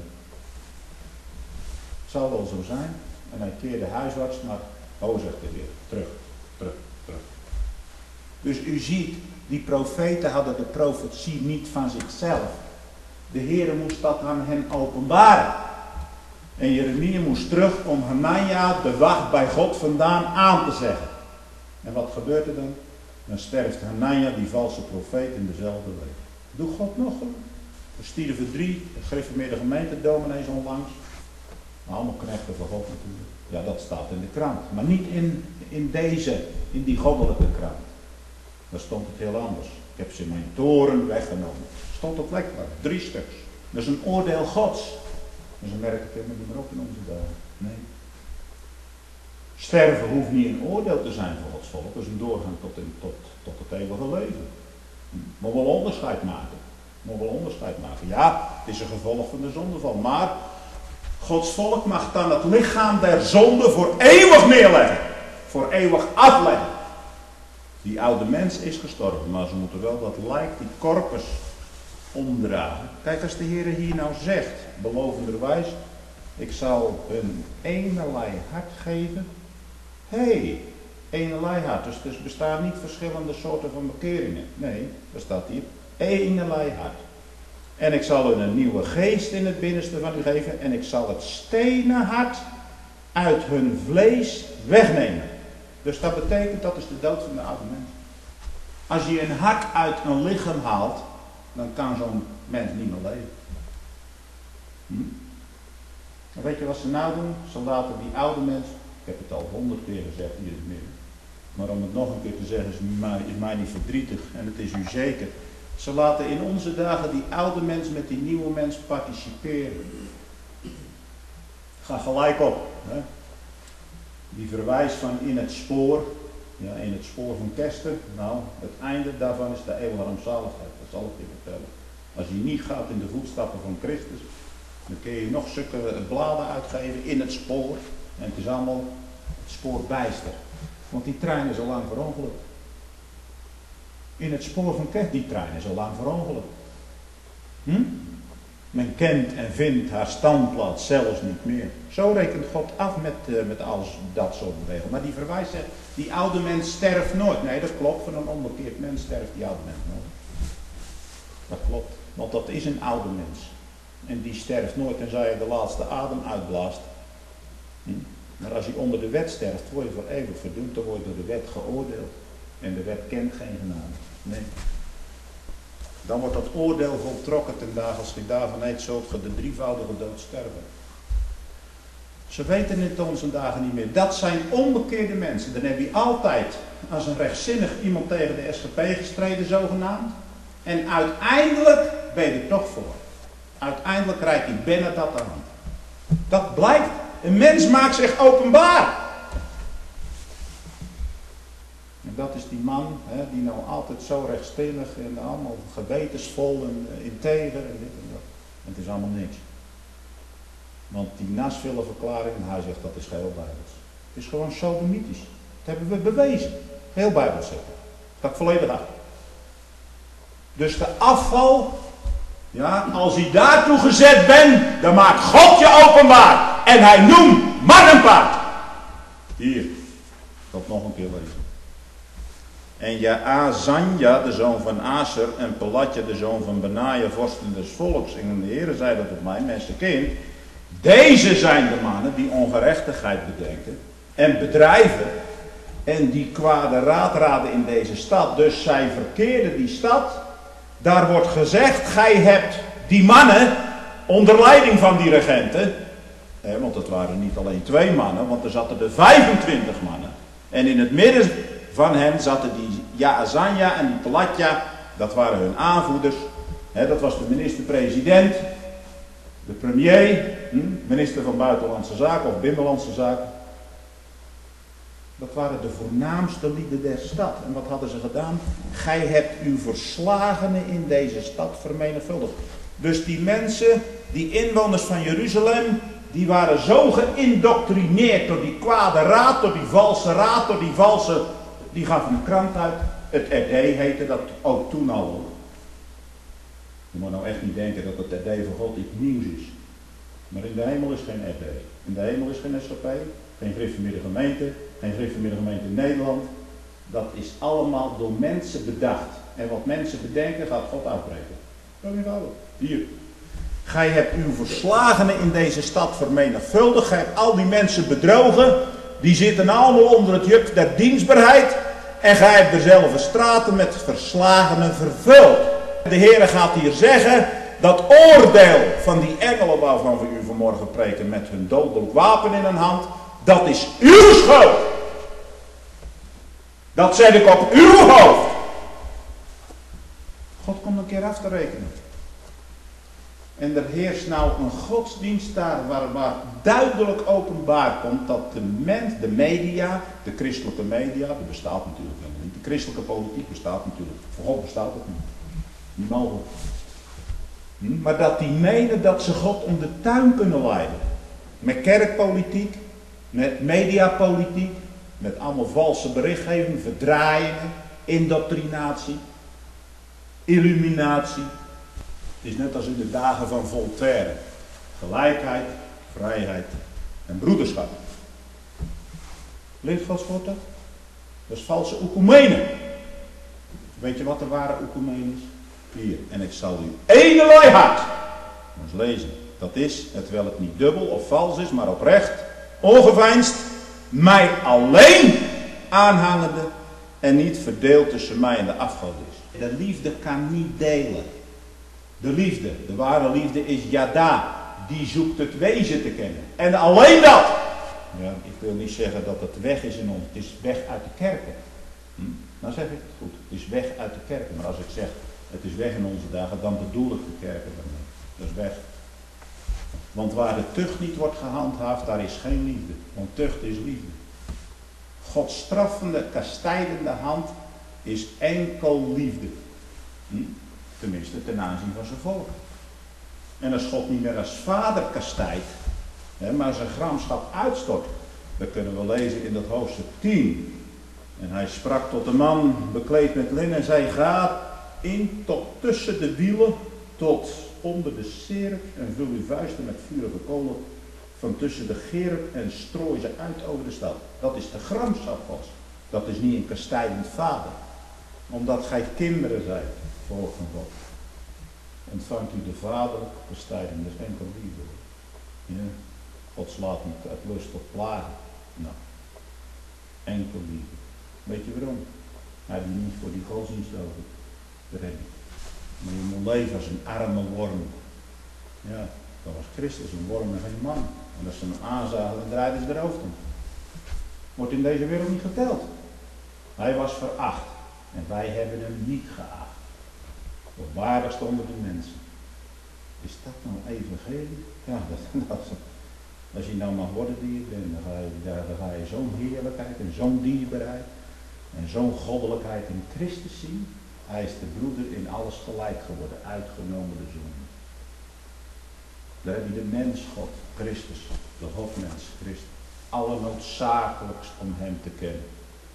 Het zal wel zo zijn. En hij keerde huiswaarts, maar oh, zegt de Heer, terug, terug, terug. Dus u ziet, Die profeten hadden de profetie niet van zichzelf. De Heere moest dat aan hen openbaren. En Jeremia moest terug om Hanania, de wacht bij God vandaan, aan te zeggen. En wat gebeurt er dan? Dan sterft Hanania, die valse profeet, in dezelfde week. Doe God nog een. Er stierven drie gereformeerde gemeentedominees onlangs. Allemaal knechten van God natuurlijk. Ja, dat staat in de krant. Maar niet in, in deze, in die goddelijke krant. Daar stond het heel anders. Ik heb ze in mijn toren weggenomen. Stond op lekker, drie stuks. Dat is een oordeel Gods. En ze merken het helemaal niet meer op in onze dagen. Nee. Sterven hoeft niet een oordeel te zijn voor Gods volk. Dat is een doorgang tot, in, tot, tot het eeuwige leven. Maar wel onderscheid maken. Maar wel onderscheid maken. Ja, het is een gevolg van de zondeval. Maar Gods volk mag dan het lichaam der zonde voor eeuwig neerleggen. Voor eeuwig afleggen. Die oude mens is gestorven. Maar ze moeten wel dat lijk, die corpus, omdragen. Kijk, als de Heer hier nou zegt, belovenderwijs, ik zal een enelei hart geven. Hé, hey, enelei hart. Dus er bestaan niet verschillende soorten van bekeringen. Nee, er staat hier enelei hart. En ik zal u een nieuwe geest in het binnenste van u geven. En ik zal het stenen hart uit hun vlees wegnemen. Dus dat betekent, dat is de dood van de oude mens. Als je een hart uit een lichaam haalt, dan kan zo'n mens niet meer leven. Hm? En weet je wat ze nou doen? Ze laten die oude mens, ik heb het al honderd keer gezegd hier in het midden, maar om het nog een keer te zeggen is mij, is mij niet verdrietig en het is u zeker. Ze laten in onze dagen die oude mens met die nieuwe mens participeren. Ga gelijk op. Hè? Die verwijst van in het spoor, ja, in het spoor van Kester. Nou, het einde daarvan is de eeuwige rampzaligheid. Dat zal ik je vertellen. Als je niet gaat in de voetstappen van Christus, dan kun je nog zulke bladen uitgeven in het spoor. En het is allemaal het spoor bijster. Want die trein is al lang verongelukt. In het spoor van Kester, die trein is al lang verongelukt. Hm? Men kent en vindt haar standplaats zelfs niet meer. Zo rekent God af met, uh, met alles dat soort bewegingen. Maar die verwijst zegt, die oude mens sterft nooit. Nee, dat klopt. Van een onbekeerd mens sterft die oude mens nooit. Dat klopt. Want dat is een oude mens. En die sterft nooit tenzij je de laatste adem uitblaast. Hm? Maar als je onder de wet sterft, word je voor eeuwig verdoemd. Dan word je door de wet geoordeeld. En de wet kent geen genade. Nee. Dan wordt dat oordeel voltrokken ten dagen als je daarvan eet, zult ge de drievoudige dood sterven. Ze weten het onze dagen niet meer. Dat zijn onbekeerde mensen. Dan heb je altijd als een rechtzinnig iemand tegen de S G P gestreden zogenaamd. En uiteindelijk ben je er toch voor. Uiteindelijk krijg je binnen dat aan. Dat blijkt. Een mens maakt zich openbaar. En dat is die man, hè, die nou altijd zo rechtzinnig en allemaal gewetensvol en uh, integer en dit en dat. En het is allemaal niks. Want die Nashville-verklaring, en hij zegt dat is heel bijbels. Het is gewoon sodomitisch. Dat hebben we bewezen. Heel bijbels zeggen. Dat ik volledig achter. Dus de afval, ja, als hij daartoe gezet bent, dan maakt God je openbaar. En hij noemt man en paard. Hier, ik zal het nog een keer lezen. En Jaazanja, de zoon van Aser, en Pelatja, de zoon van Benaja, vorsten des volks. En de Heere zei dat tot mij, mensenkind. Deze zijn de mannen die ongerechtigheid bedenken en bedrijven. En die kwade raad raden in deze stad. Dus zij verkeerden die stad. Daar wordt gezegd, gij hebt die mannen onder leiding van die regenten. Eh, want het waren niet alleen twee mannen, want er zaten er vijfentwintig mannen. En in het midden van hen zaten die Jaazanja en die Pelatja. Dat waren hun aanvoerders. He, dat was de minister-president. De premier. Hm, minister van Buitenlandse Zaken of Binnenlandse Zaken. Dat waren de voornaamste lieden der stad. En wat hadden ze gedaan? Gij hebt uw verslagenen in deze stad vermenigvuldigd. Dus die mensen, die inwoners van Jeruzalem, die waren zo geïndoctrineerd door die kwade raad, door die valse raad, door die valse... Die gaf een krant uit. Het R D heette dat ook toen al. Je moet nou echt niet denken dat het R D van God iets nieuws is. Maar in de hemel is geen R D. In de hemel is geen S G P, geen gereformeerde gemeente, geen gereformeerde gemeente in Nederland. Dat is allemaal door mensen bedacht. En wat mensen bedenken gaat God afbreken. Dat is niet waar. Hier. Gij hebt uw verslagenen in deze stad vermenigvuldigd. Gij hebt al die mensen bedrogen. Die zitten allemaal onder het juk der dienstbaarheid. En gij hebt derzelfde straten met verslagenen vervuld. De Heere gaat hier zeggen, dat oordeel van die engelen waarvan we u vanmorgen preken met hun dodelijk wapen in hun hand, dat is uw schuld. Dat zet ik op uw hoofd. God komt een keer af te rekenen. En er heerst nou een godsdienst daar waar, waar duidelijk openbaar komt dat de mens, de media, de christelijke media, dat bestaat natuurlijk helemaal niet. De christelijke politiek bestaat natuurlijk. Voor God bestaat het niet. Niet mogelijk. Hm? Maar dat die menen dat ze God om de tuin kunnen leiden. Met kerkpolitiek, met mediapolitiek, met allemaal valse berichtgeving, verdraaiingen, indoctrinatie, illuminatie. Het is net als in de dagen van Voltaire. Gelijkheid, vrijheid en broederschap. Leert Gods woord dat? Dat is valse oekumene. Weet je wat de ware oekumene is? Hier. En ik zal u eenerlei hart. Eens lezen. Dat is, terwijl het niet dubbel of vals is, maar oprecht, ongeveinsd, mij alleen aanhangende en niet verdeeld tussen mij en de afgod is. De liefde kan niet delen. De liefde, de ware liefde is Yada. Die zoekt het wezen te kennen. En alleen dat. Ja, ik wil niet zeggen dat het weg is in ons. Het is weg uit de kerken. Hm? Nou zeg ik het goed. Het is weg uit de kerken. Maar als ik zeg het is weg in onze dagen, dan bedoel ik de kerken daarmee. Dat is weg. Want waar de tucht niet wordt gehandhaafd, daar is geen liefde. Want tucht is liefde. Gods straffende, kastijdende hand is enkel liefde. Hm? Tenminste ten aanzien van zijn volk. En als God niet meer als vader kastijdt, hè, maar zijn gramschap uitstort, dat kunnen we lezen in dat hoofdstuk tien. En hij sprak tot de man, bekleed met linnen, en zei, ga in tot tussen de wielen, tot onder de serp, en vul uw vuisten met vurige kolen van tussen de gerp en strooi ze uit over de stad. Dat is de gramschap Gods. Dat is niet een kastijdend vader. Omdat gij kinderen zijt, volk van God. Ontvangt u de vaderlijke kastijding, dat is enkel liefde. Ja. God slaat niet uit lust tot plagen. Nou, enkel liefde. Weet je waarom? Hij heeft niet voor die godsdienst over. Maar je moet leven als een arme worm. Ja, dat was Christus, een worm en geen man. En als ze hem aanzagen, dan draaiden ze de hoofd om. Wordt in deze wereld niet geteld. Hij was veracht. En wij hebben hem niet geacht. De waardigste onder de mensen. Is dat nou evangelie? Ja, dat, dat, als je nou mag worden die je bent, dan ga je, dan ga je zo'n heerlijkheid en zo'n dierbaarheid en zo'n goddelijkheid in Christus zien. Hij is de broeder in alles gelijk geworden, uitgenomen de zonde. Daar heb je de mens God, Christus, de hofmens, Christus. Allernoodzakelijkst om hem te kennen.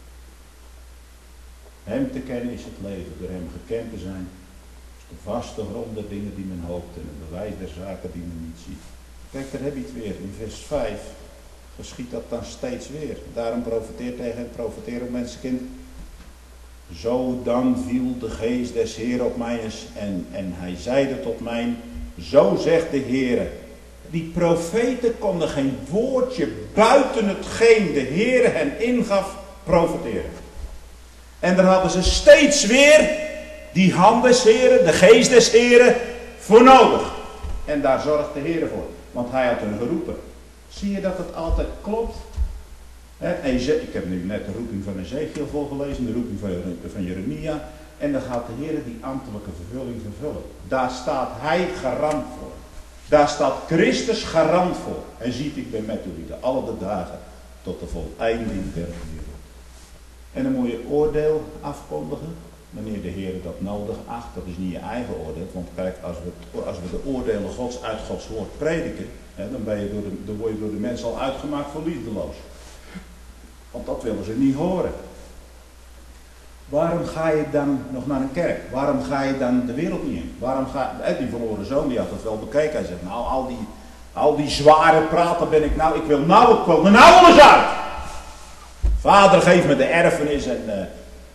Hem te kennen is het leven, door hem gekend te zijn. Is de vaste grond der dingen die men hoopt en het bewijs der zaken die men niet ziet. Kijk, daar heb je het weer. In vers vijf geschiet dat dan steeds weer. Daarom profeteert tegen het profeteren, mensenkind. Zo dan viel de geest des Heeren op mij en, en hij zeide tot mij, zo zegt de Heere. Die profeten konden geen woordje buiten hetgeen de Heere hen ingaf profeteren. En daar hadden ze steeds weer die hand des Heeren, de geest des Heeren voor nodig. En daar zorgt de Heere voor, want hij had hen geroepen. Zie je dat het altijd klopt? He, ik heb nu net de roeping van Ezekiel voorgelezen, de roeping van, van Jeremia. En dan gaat de Heer die ambtelijke vervulling vervullen. Daar staat hij garant voor. Daar staat Christus garant voor. En ziet, ik ben met jullie de alle de dagen tot de voleinding der wereld. En dan moet je oordeel afkondigen. Wanneer de Heer dat nodig acht. Dat is niet je eigen oordeel. Want kijk, als we, als we de oordelen Gods uit Gods woord prediken. He, dan, ben je door de, dan word je door de mensen al uitgemaakt voor liefdeloos. Want dat willen ze niet horen. Waarom ga je dan nog naar een kerk? Waarom ga je dan de wereld niet in? Waarom ga, die verloren zoon die had het wel bekeken. Hij zegt, nou al die, al die zware praten ben ik nou, ik wil nou, ik wil er nou alles uit. Vader geef me de erfenis en uh,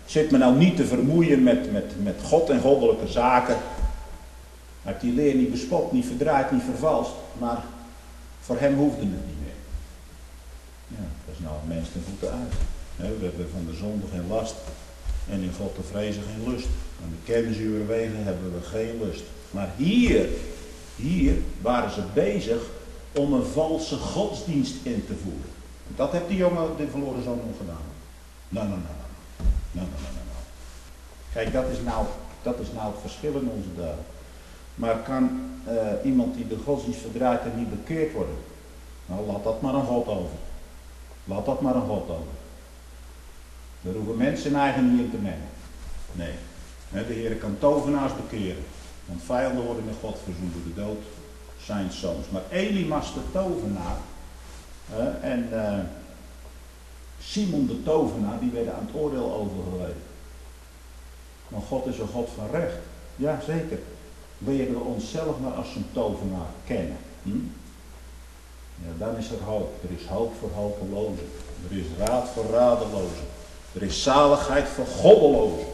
Zit me nou niet te vermoeien met, met, met God en goddelijke zaken. Hij heeft die leer niet bespot, niet verdraaid, niet vervalst. Maar voor hem hoefde het niet meer. Ja, dat is nou een mens ten voeten uit. We hebben van de zonde geen last. En in God te vrezen geen lust. Aan de kennisuren wegen hebben we geen lust. Maar hier, hier waren ze bezig om een valse godsdienst in te voeren. Dat heeft die jongen, de verloren zoon, nog gedaan. Nou, nou, nou, nou, nou, nou, nou, nou. Kijk, dat is nou, dat is nou het verschil in onze dagen. Maar kan uh, iemand die de godsdienst verdraait en niet bekeerd worden? Nou, laat dat maar aan God over. Laat dat maar aan God over. Daar hoeven mensen eigen niet in te mengen. Nee. De Heer kan tovenaars bekeren. Want vijanden worden met God verzoend door de dood zijn zoons. Maar Elimas de tovenaar uh, en uh, Simon de tovenaar, die werden aan het oordeel overgeleverd. Maar God is een God van recht. Ja, zeker. Leren we onszelf maar als een tovenaar kennen. Hm? Ja, dan is er hoop. Er is hoop voor hopelozen. Er is raad voor radelozen. Er is zaligheid voor goddelozen.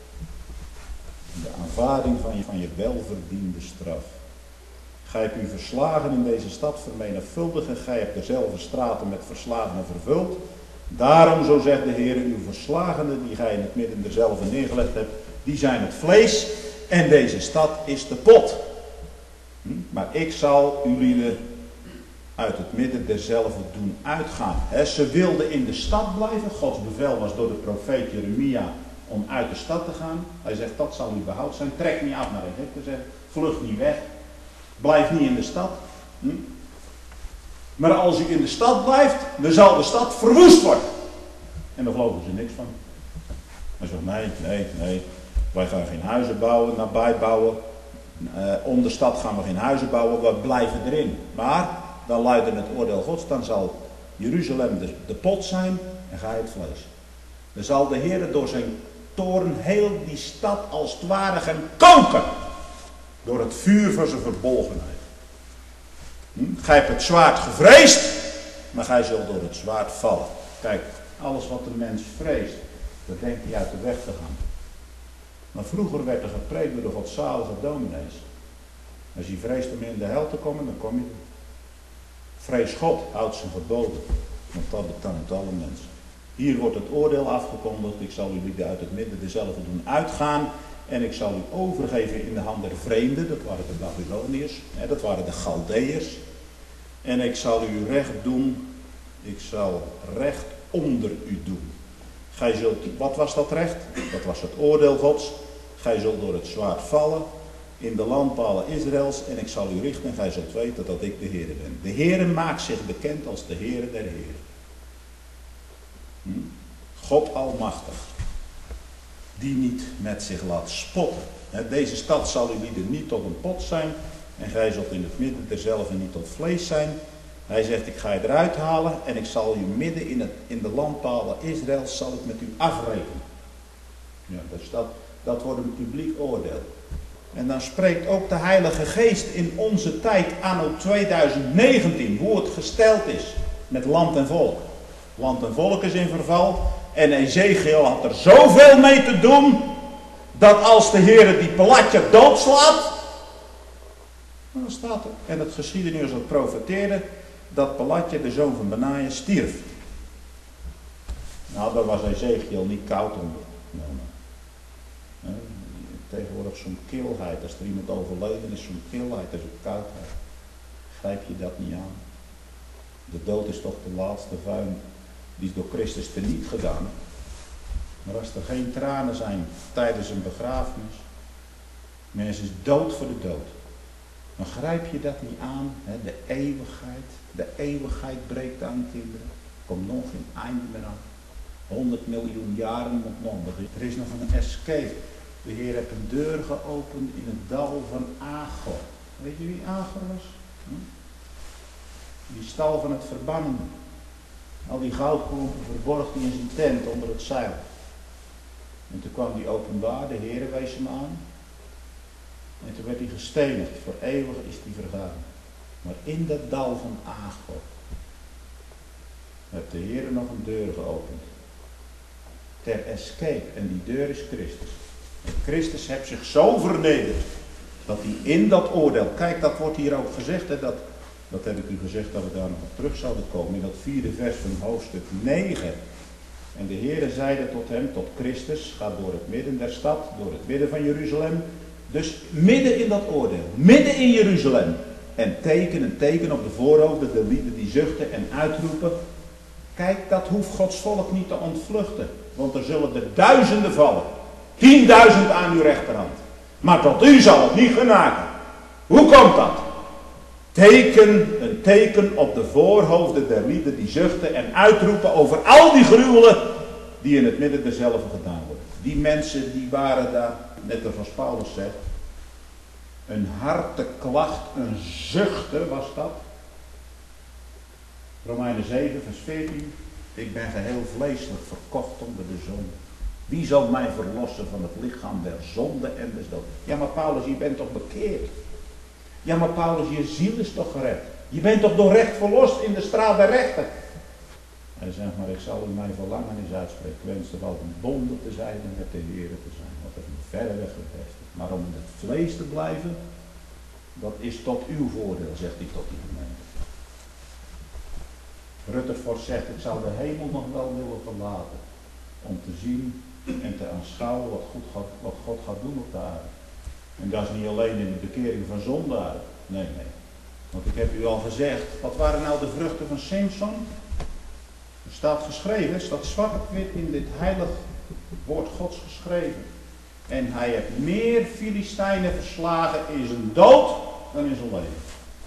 De aanvaarding van je, van je welverdiende straf. Gij hebt u verslagen in deze stad vermenigvuldigen. Gij hebt dezelfde straten met verslagenen vervuld. Daarom, zo zegt de Heer, uw verslagenen die gij in het midden derzelfde neergelegd hebt, die zijn het vlees. En deze stad is de pot. Hm? Maar ik zal jullie uit het midden derzelfde doen uitgaan. He, ze wilden in de stad blijven. Gods bevel was door de profeet Jeremia om uit de stad te gaan. Hij zegt, dat zal uw behoud zijn. Trek niet af naar Egypte, zegt, vlucht niet weg. Blijf niet in de stad. Hm? Maar als u in de stad blijft, dan zal de stad verwoest worden. En daar geloven ze niks van. Hij zegt, nee, nee, nee. Wij gaan geen huizen bouwen, nabij bouwen. Uh, om de stad gaan we geen huizen bouwen, we blijven erin. Maar, dan luidt het oordeel Gods, dan zal Jeruzalem de, de pot zijn en gij het vlees. Dan zal de Heer door zijn toorn heel die stad als het ware gaan koken. Door het vuur van zijn verbolgenheid. Hm? Gij hebt het zwaard gevreesd, maar gij zult door het zwaard vallen. Kijk, alles wat de mens vreest, dat denkt hij uit de weg te gaan. Maar vroeger werd er gepreekt door de godzalige dominees. Als je vreest om in de hel te komen, dan kom je er. Vrees God, houdt zijn verboden. Want dat betaamt alle mensen. Hier wordt het oordeel afgekondigd. Ik zal jullie uit het midden dezelfde doen uitgaan. En ik zal u overgeven in de hand der vreemden. Dat waren de Babyloniërs. Dat waren de Chaldeërs. En ik zal u recht doen. Ik zal recht onder u doen. Gij zult, wat was dat recht? Dat was het oordeel Gods. Gij zult door het zwaard vallen in de landpalen Israëls en ik zal u richten en gij zult weten dat ik de Heere ben. De Heere maakt zich bekend als de Heere der Heeren. Hm? God Almachtig. Die niet met zich laat spotten. Deze stad zal u lieden niet tot een pot zijn en gij zult in het midden derzelfde niet tot vlees zijn. Hij zegt, ik ga je eruit halen en ik zal u midden in, het, in de landpalen Israëls zal ik met u afrekenen. Ja, dus dat, dat wordt een publiek oordeel. En dan spreekt ook de Heilige Geest in onze tijd, anno tweeduizend negentien, hoe het gesteld is met land en volk. Land en volk is in verval en Ezekiel had er zoveel mee te doen, dat als de Heer die Pelatja doodslaat, dan staat er, en het geschiedenis dat profeteerde, dat Pelatja, de zoon van Benaja, stierf. Nou, daar was Ezekiel niet koud onder. Nou, nou. Tegenwoordig zo'n kilheid, als er iemand overleden is, zo'n kilheid, dat is ook koudheid. Grijp je dat niet aan? De dood is toch de laatste vuin, die is door Christus teniet gedaan. Maar als er geen tranen zijn tijdens een begrafenis, mensen is dood voor de dood. Dan grijp je dat niet aan, hè? De eeuwigheid, de eeuwigheid breekt aan, kinderen. Er komt nog geen einde meer aan. honderd miljoen jaren moet nog beginnen. Er is nog een escape. De Heer heeft een deur geopend in het dal van Agor. Weet je wie Agor was? Hm? Die stal van het verbannen. Al die goudklompen verborg hij in zijn tent onder het zeil. En toen kwam die openbaar, de Heer wees hem aan. En toen werd hij gestenigd. Voor eeuwig is hij vergaan. Maar in dat dal van Agor heeft de Heer nog een deur geopend. ter escape. En die deur is Christus. En Christus heeft zich zo vernederd dat hij in dat oordeel, kijk, dat wordt hier ook gezegd, hè, dat, dat heb ik u gezegd dat we daar nog op terug zouden komen, in dat vierde vers van hoofdstuk negen. En de Heere zeide tot hem, tot Christus, ga door het midden der stad, door het midden van Jeruzalem. Dus midden in dat oordeel, midden in Jeruzalem. En teken, een teken op de voorhoofden, de lieden die zuchten en uitroepen. Kijk, dat hoeft Gods volk niet te ontvluchten. Want er zullen er duizenden vallen. Tienduizend aan uw rechterhand. Maar tot u zal het niet genaken. Hoe komt dat? Teken, een teken op de voorhoofden der lieden die zuchten en uitroepen over al die gruwelen die in het midden derzelfde gedaan worden. Die mensen die waren daar, net als Paulus zegt, een harteklacht, een zuchten was dat. Romeinen zeven vers veertien. Ik ben geheel vleeselijk verkocht onder de zonde. Wie zal mij verlossen van het lichaam der zonde en des dood? Ja, maar Paulus, je bent toch bekeerd? Ja, maar Paulus, je ziel is toch gered? Je bent toch door recht verlost in de straat der rechten? Hij zegt, maar ik zal in mijn verlangen eens uitspreken. Ik wenste wel verbonden te zijn en met de Heer te zijn. Want dat is me verder weg bevestigd. Maar om in het vlees te blijven, dat is tot uw voordeel, zegt hij tot die gemeente. Rutherford zegt, ik zou de hemel nog wel willen verlaten. Om te zien en te aanschouwen wat God gaat, wat God gaat doen op de aarde. En dat is niet alleen in de bekering van zondaren. Nee, nee. Want ik heb u al gezegd, wat waren nou de vruchten van Simson? Er staat geschreven, staat zwart op wit in dit heilig woord Gods geschreven. En hij heeft meer Filistijnen verslagen in zijn dood dan in zijn leven.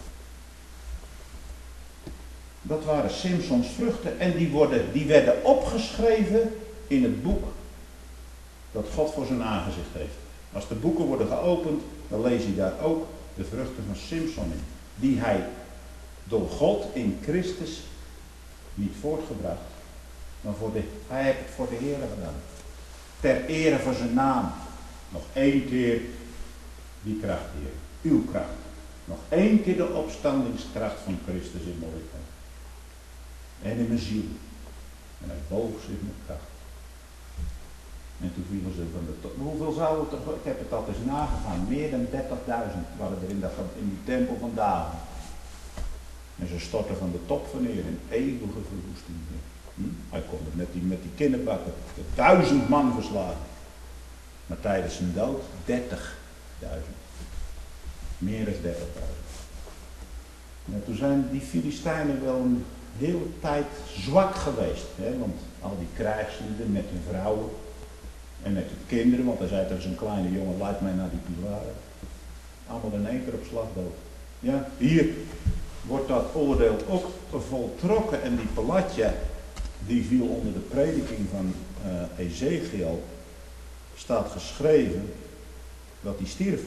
Dat waren Simsons vruchten en die, worden, die werden opgeschreven in het boek dat God voor zijn aangezicht heeft. Als de boeken worden geopend, dan lees je daar ook de vruchten van Simson in. Die hij door God in Christus niet voortgebracht. Maar voor de, hij heeft het voor de Heer gedaan. Ter ere van zijn naam. Nog één keer die kracht, Heer. Uw kracht. Nog één keer de opstandingskracht van Christus in mijn lichaam. En in mijn ziel. En hij boog zich met kracht. En toen vielen ze van de top. Hoeveel zou het er? Ik heb het al eens nagegaan. Meer dan dertigduizend waren er in, dat, in die tempel van David. En ze stortten van de top van neer in eeuwige verwoesting. Hm? Hij kon het met die, met die kinderbakken. De duizend man verslagen. Maar tijdens zijn dood dertigduizend. Meer dan dertigduizend. En toen zijn die Filistijnen wel een hele tijd zwak geweest. Hè? Want al die krijgslieden met hun vrouwen. En met hun kinderen, want hij zei er is een kleine jongen, leidt mij naar die pilaren. Allemaal in één keer op slag dood. Ja, hier wordt dat oordeel ook voltrokken. En die Pelatja, die viel onder de prediking van uh, Ezekiel, staat geschreven dat hij stierf.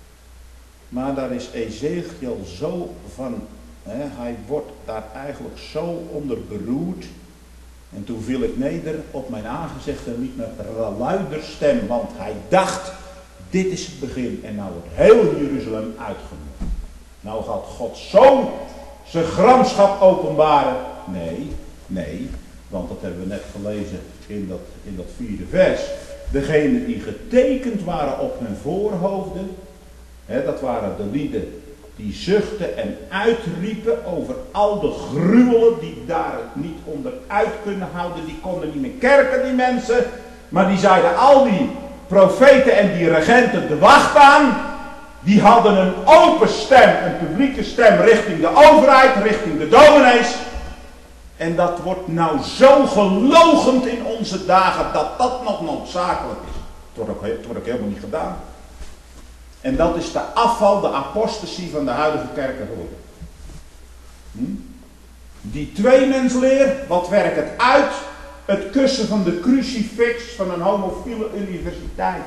Maar daar is Ezekiel zo van, hè, hij wordt daar eigenlijk zo onder beroerd. En toen viel ik neder op mijn aangezicht en liet met een luider stem, want hij dacht, dit is het begin en nou wordt heel Jeruzalem uitgenomen. Nou gaat God zo zijn gramschap openbaren. Nee, nee, want dat hebben we net gelezen in dat, in dat vierde vers. Degenen die getekend waren op hun voorhoofden, hè, dat waren de lieden die zuchten en uitriepen over al de gruwelen die daar het niet onderuit kunnen houden. Die konden niet meer kerken, die mensen. Maar die zeiden al die profeten en die regenten de wacht aan. Die hadden een open stem, een publieke stem richting de overheid, richting de dominees. En dat wordt nou zo geloochend in onze dagen dat dat nog noodzakelijk is. Het wordt ook, het wordt ook helemaal niet gedaan. En dat is de afval, de apostasie van de huidige kerken geworden. Hm? Die tweemensleer, wat werkt het uit? Het kussen van de crucifix van een homofiele universiteit.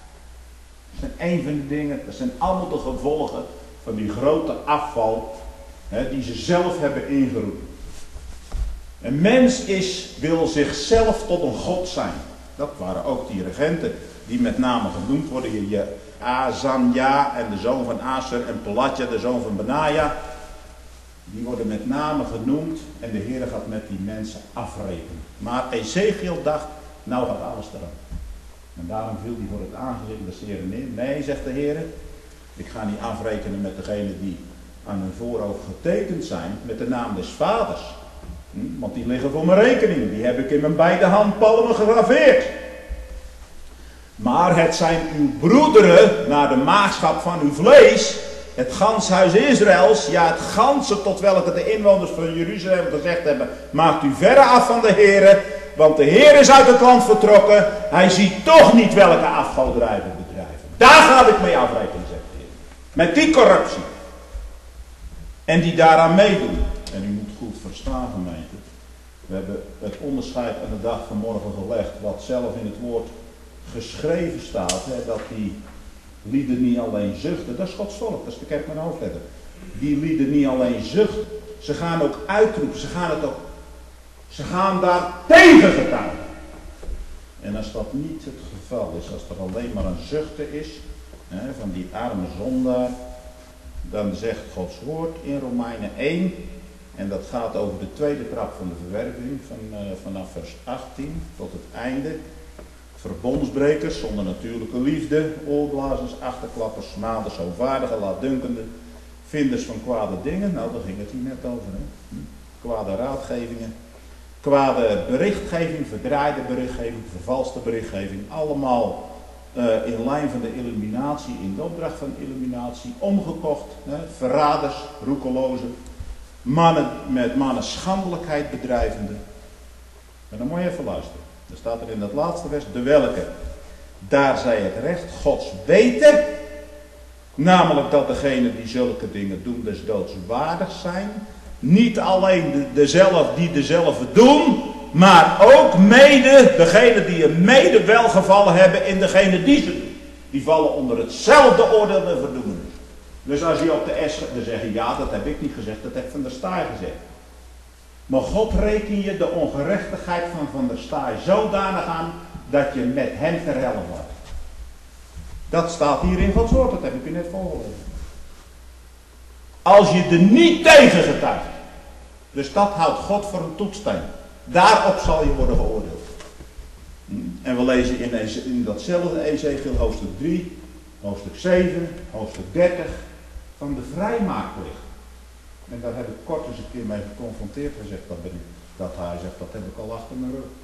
Dat zijn een van de dingen, dat zijn allemaal de gevolgen van die grote afval, hè, die ze zelf hebben ingeroepen. Een mens is, wil zichzelf tot een god zijn. Dat waren ook die regenten die met name genoemd worden. Je Azanja en de zoon van Aser en Pelatja, de zoon van Benaja. Die worden met name genoemd en de Heer gaat met die mensen afrekenen. Maar Ezekiel dacht, Nou gaat alles eraan. En daarom viel hij voor het aangezicht des Heren neer. Nee, zegt de Heer, ik ga niet afrekenen met degenen die aan hun voorhoofd getekend zijn met de naam des vaders. Hm, want die liggen voor mijn rekening. Die heb ik in mijn beide handpalmen gegraveerd. Maar het zijn uw broederen naar de maagschap van uw vlees. Het ganse huis Israëls. Ja, het ganse tot welke de inwoners van Jeruzalem gezegd hebben. Maakt u verre af van de Heere. Want de Heer is uit het land vertrokken. Hij ziet toch niet welke afgoderij we bedrijven. Daar ga ik mee afrekenen, zegt de Heer. Met die corruptie. En die daaraan meedoen. En u moet goed verstaan, gemeente. We hebben het onderscheid aan de dag van morgen gelegd. Wat zelf in het woord geschreven staat. Hè, dat die lieden niet alleen zuchten. Dat is Gods volk. Dat is de kerk met een hoofdletter. Die lieden niet alleen zuchten. Ze gaan ook uitroepen. Ze gaan het ook. Ze gaan daar tegen getuigen. En als dat niet het geval is. Als er alleen maar een zuchten is. Hè, van die arme zondaar. Dan zegt Gods woord in Romeinen één. En dat gaat over de tweede trap van de verwerping. Van, uh, vanaf vers achttien tot het einde. Verbondsbrekers zonder natuurlijke liefde. Oorblazers, achterklappers, smaders, hoogvaardigen, laatdunkenden. Vinders van kwade dingen. Nou, daar ging het hier net over. Hè? Hm? Kwade raadgevingen. Kwade berichtgeving, verdraaide berichtgeving, vervalste berichtgeving. Allemaal uh, in lijn van de illuminatie, in de opdracht van illuminatie. Omgekocht, hè? Verraders, roekelozen. Mannen met mannen schandelijkheid bedrijvende. En dan moet je even luisteren. Er staat er in dat laatste vers, de welke, daar zij het recht Gods weten, namelijk dat degenen die zulke dingen doen des doods waardig zijn, niet alleen de, dezelfde die dezelfde doen, maar ook mede, degenen die een mede welgevallen hebben in degene die ze doen. Die vallen onder hetzelfde oordeel en verdoemenis. Dus als je op de S gaat, dan zeg je, ja, dat heb ik niet gezegd, dat heb Van der Staaij gezegd. Maar God reken je de ongerechtigheid van Van der Staaij zodanig aan dat je met hem verhelpt wordt. Dat staat hier in Gods woord, dat heb ik u net voorgelezen. Als je er niet tegen getuigt. Dus dat houdt God voor een toetssteen. Daarop zal je worden geoordeeld. En we lezen in, in datzelfde Ezekiel hoofdstuk drie, hoofdstuk zeven, hoofdstuk dertig van de vrijmaakplicht. En daar heb ik kort eens een keer mee geconfronteerd gezegd. Dat, ben ik, dat hij zegt, dat heb ik al achter mijn rug.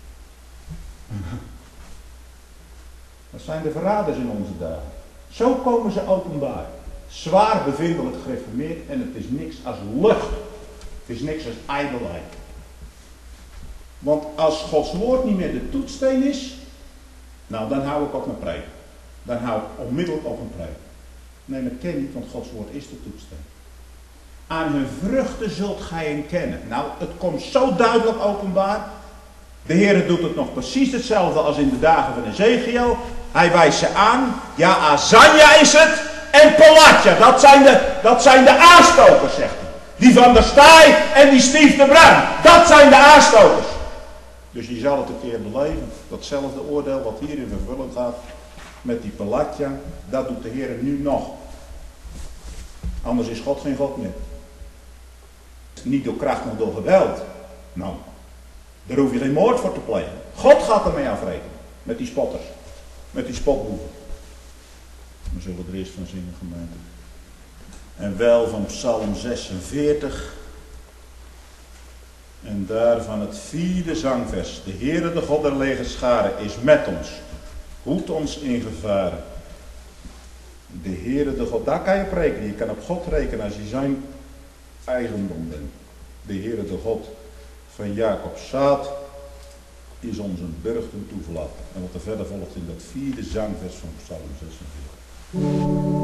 Dat zijn de verraders in onze dagen. Zo komen ze openbaar. Zwaar bevindelijk gereformeerd en het is niks als lucht. Het is niks als ijdelheid. Want als Gods woord niet meer de toetssteen is, nou dan hou ik op mijn preek. Dan hou ik onmiddellijk op mijn preek. Nee, dat ken niet, want Gods woord is de toetssteen. Aan hun vruchten zult gij hen kennen. Nou, het komt zo duidelijk openbaar. De Heer doet het nog precies hetzelfde als in de dagen van Ezekiel. Hij wijst ze aan. Ja, Azanja is het. En Polatja. Dat zijn de, dat zijn de aanstokers, zegt hij. Die Van der Staaij en die Steve de Bruin. Dat zijn de aanstokers. Dus je zal het een keer beleven. Datzelfde oordeel wat hier in vervulling gaat. Met die Polatja. Dat doet de Heer nu nog. Anders is God geen God meer. Niet door kracht, maar door geweld. Nou, daar hoef je geen moord voor te plegen. God gaat ermee afrekenen. Met die spotters. Met die spotboeven. We zullen er eerst van zingen, gemeente. En wel van Psalm zesenveertig. En daarvan het vierde zangvers. De Heere, de God der legerscharen, is met ons. Hoedt ons in gevaren. De Heere, de God, daar kan je op rekenen. Je kan op God rekenen als je zijn eigendom bent. De Heere, de God van Jacob zaad, is ons een burchten toeverlaat. En wat er verder volgt in dat vierde zangvers van Psalm zesenveertig.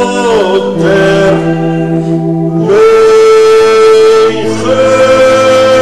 Leger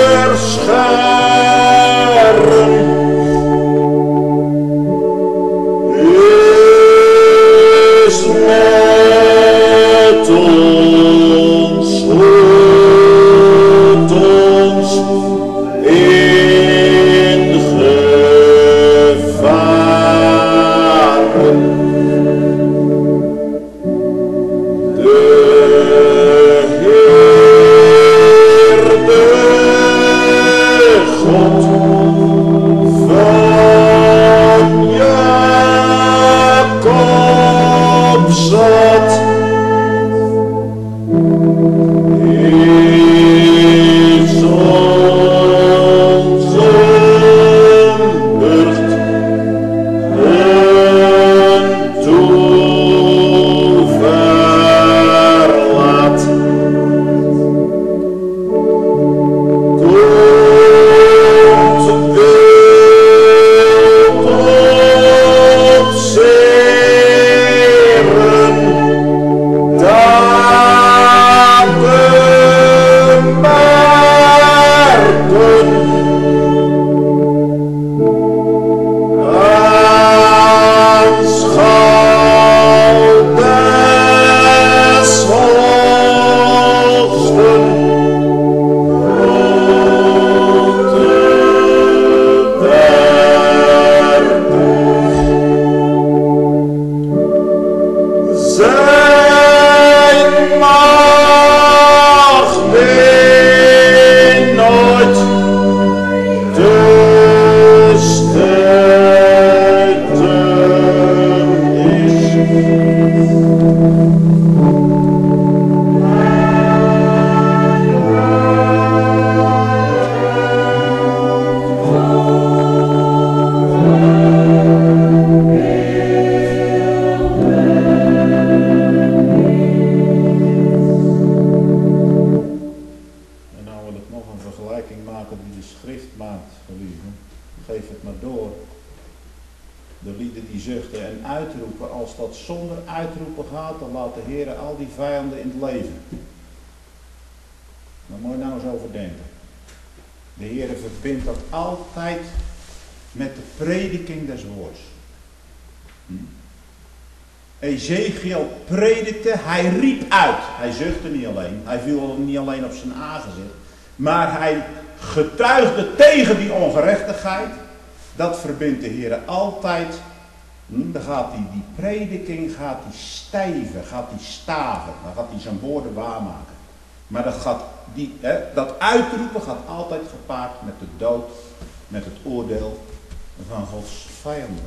Ezechiel predikte, hij riep uit. Hij zuchtte niet alleen, hij viel niet alleen op zijn aangezicht, maar hij getuigde tegen die ongerechtigheid. Dat verbindt de Heer altijd. Hm, dan gaat hij die prediking gaat hij stijven, gaat hij staven, dan gaat hij zijn woorden waarmaken. Maar dat, gaat die, hè, dat uitroepen gaat altijd gepaard met de dood, met het oordeel van Gods vijanden.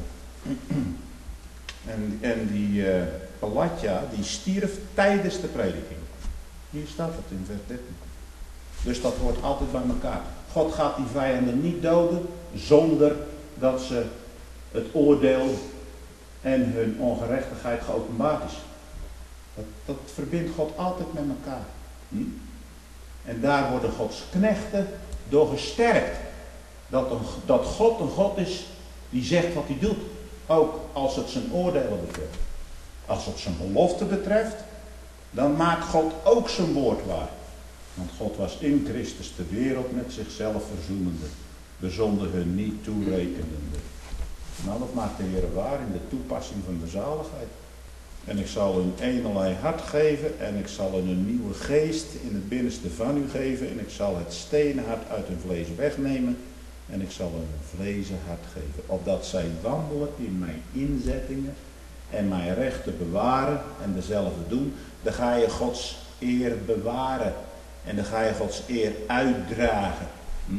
En, en die uh, Peladja, die stierf tijdens de prediking. Hier staat het in vers dertien. Dus dat hoort altijd bij elkaar. God gaat die vijanden niet doden zonder dat ze het oordeel en hun ongerechtigheid geopenbaard is. Dat, dat verbindt God altijd met elkaar. Hm? En daar worden Gods knechten door gesterkt. Dat, een, dat God een God is die zegt wat hij doet. Ook als het zijn oordelen betreft. Als het zijn belofte betreft, dan maakt God ook zijn woord waar. Want God was in Christus de wereld met zichzelf verzoenende, de zonde hun niet toerekenende. Nou, dat maakt de Heer waar in de toepassing van de zaligheid. En ik zal hun eenerlei hart geven en ik zal hun een nieuwe geest in het binnenste van u geven en ik zal het stenen hart uit hun vlees wegnemen. En ik zal een vlezen hart geven, opdat zij wandelen in mijn inzettingen en mijn rechten bewaren en dezelfde doen. Dan ga je Gods eer bewaren en dan ga je Gods eer uitdragen. Hm?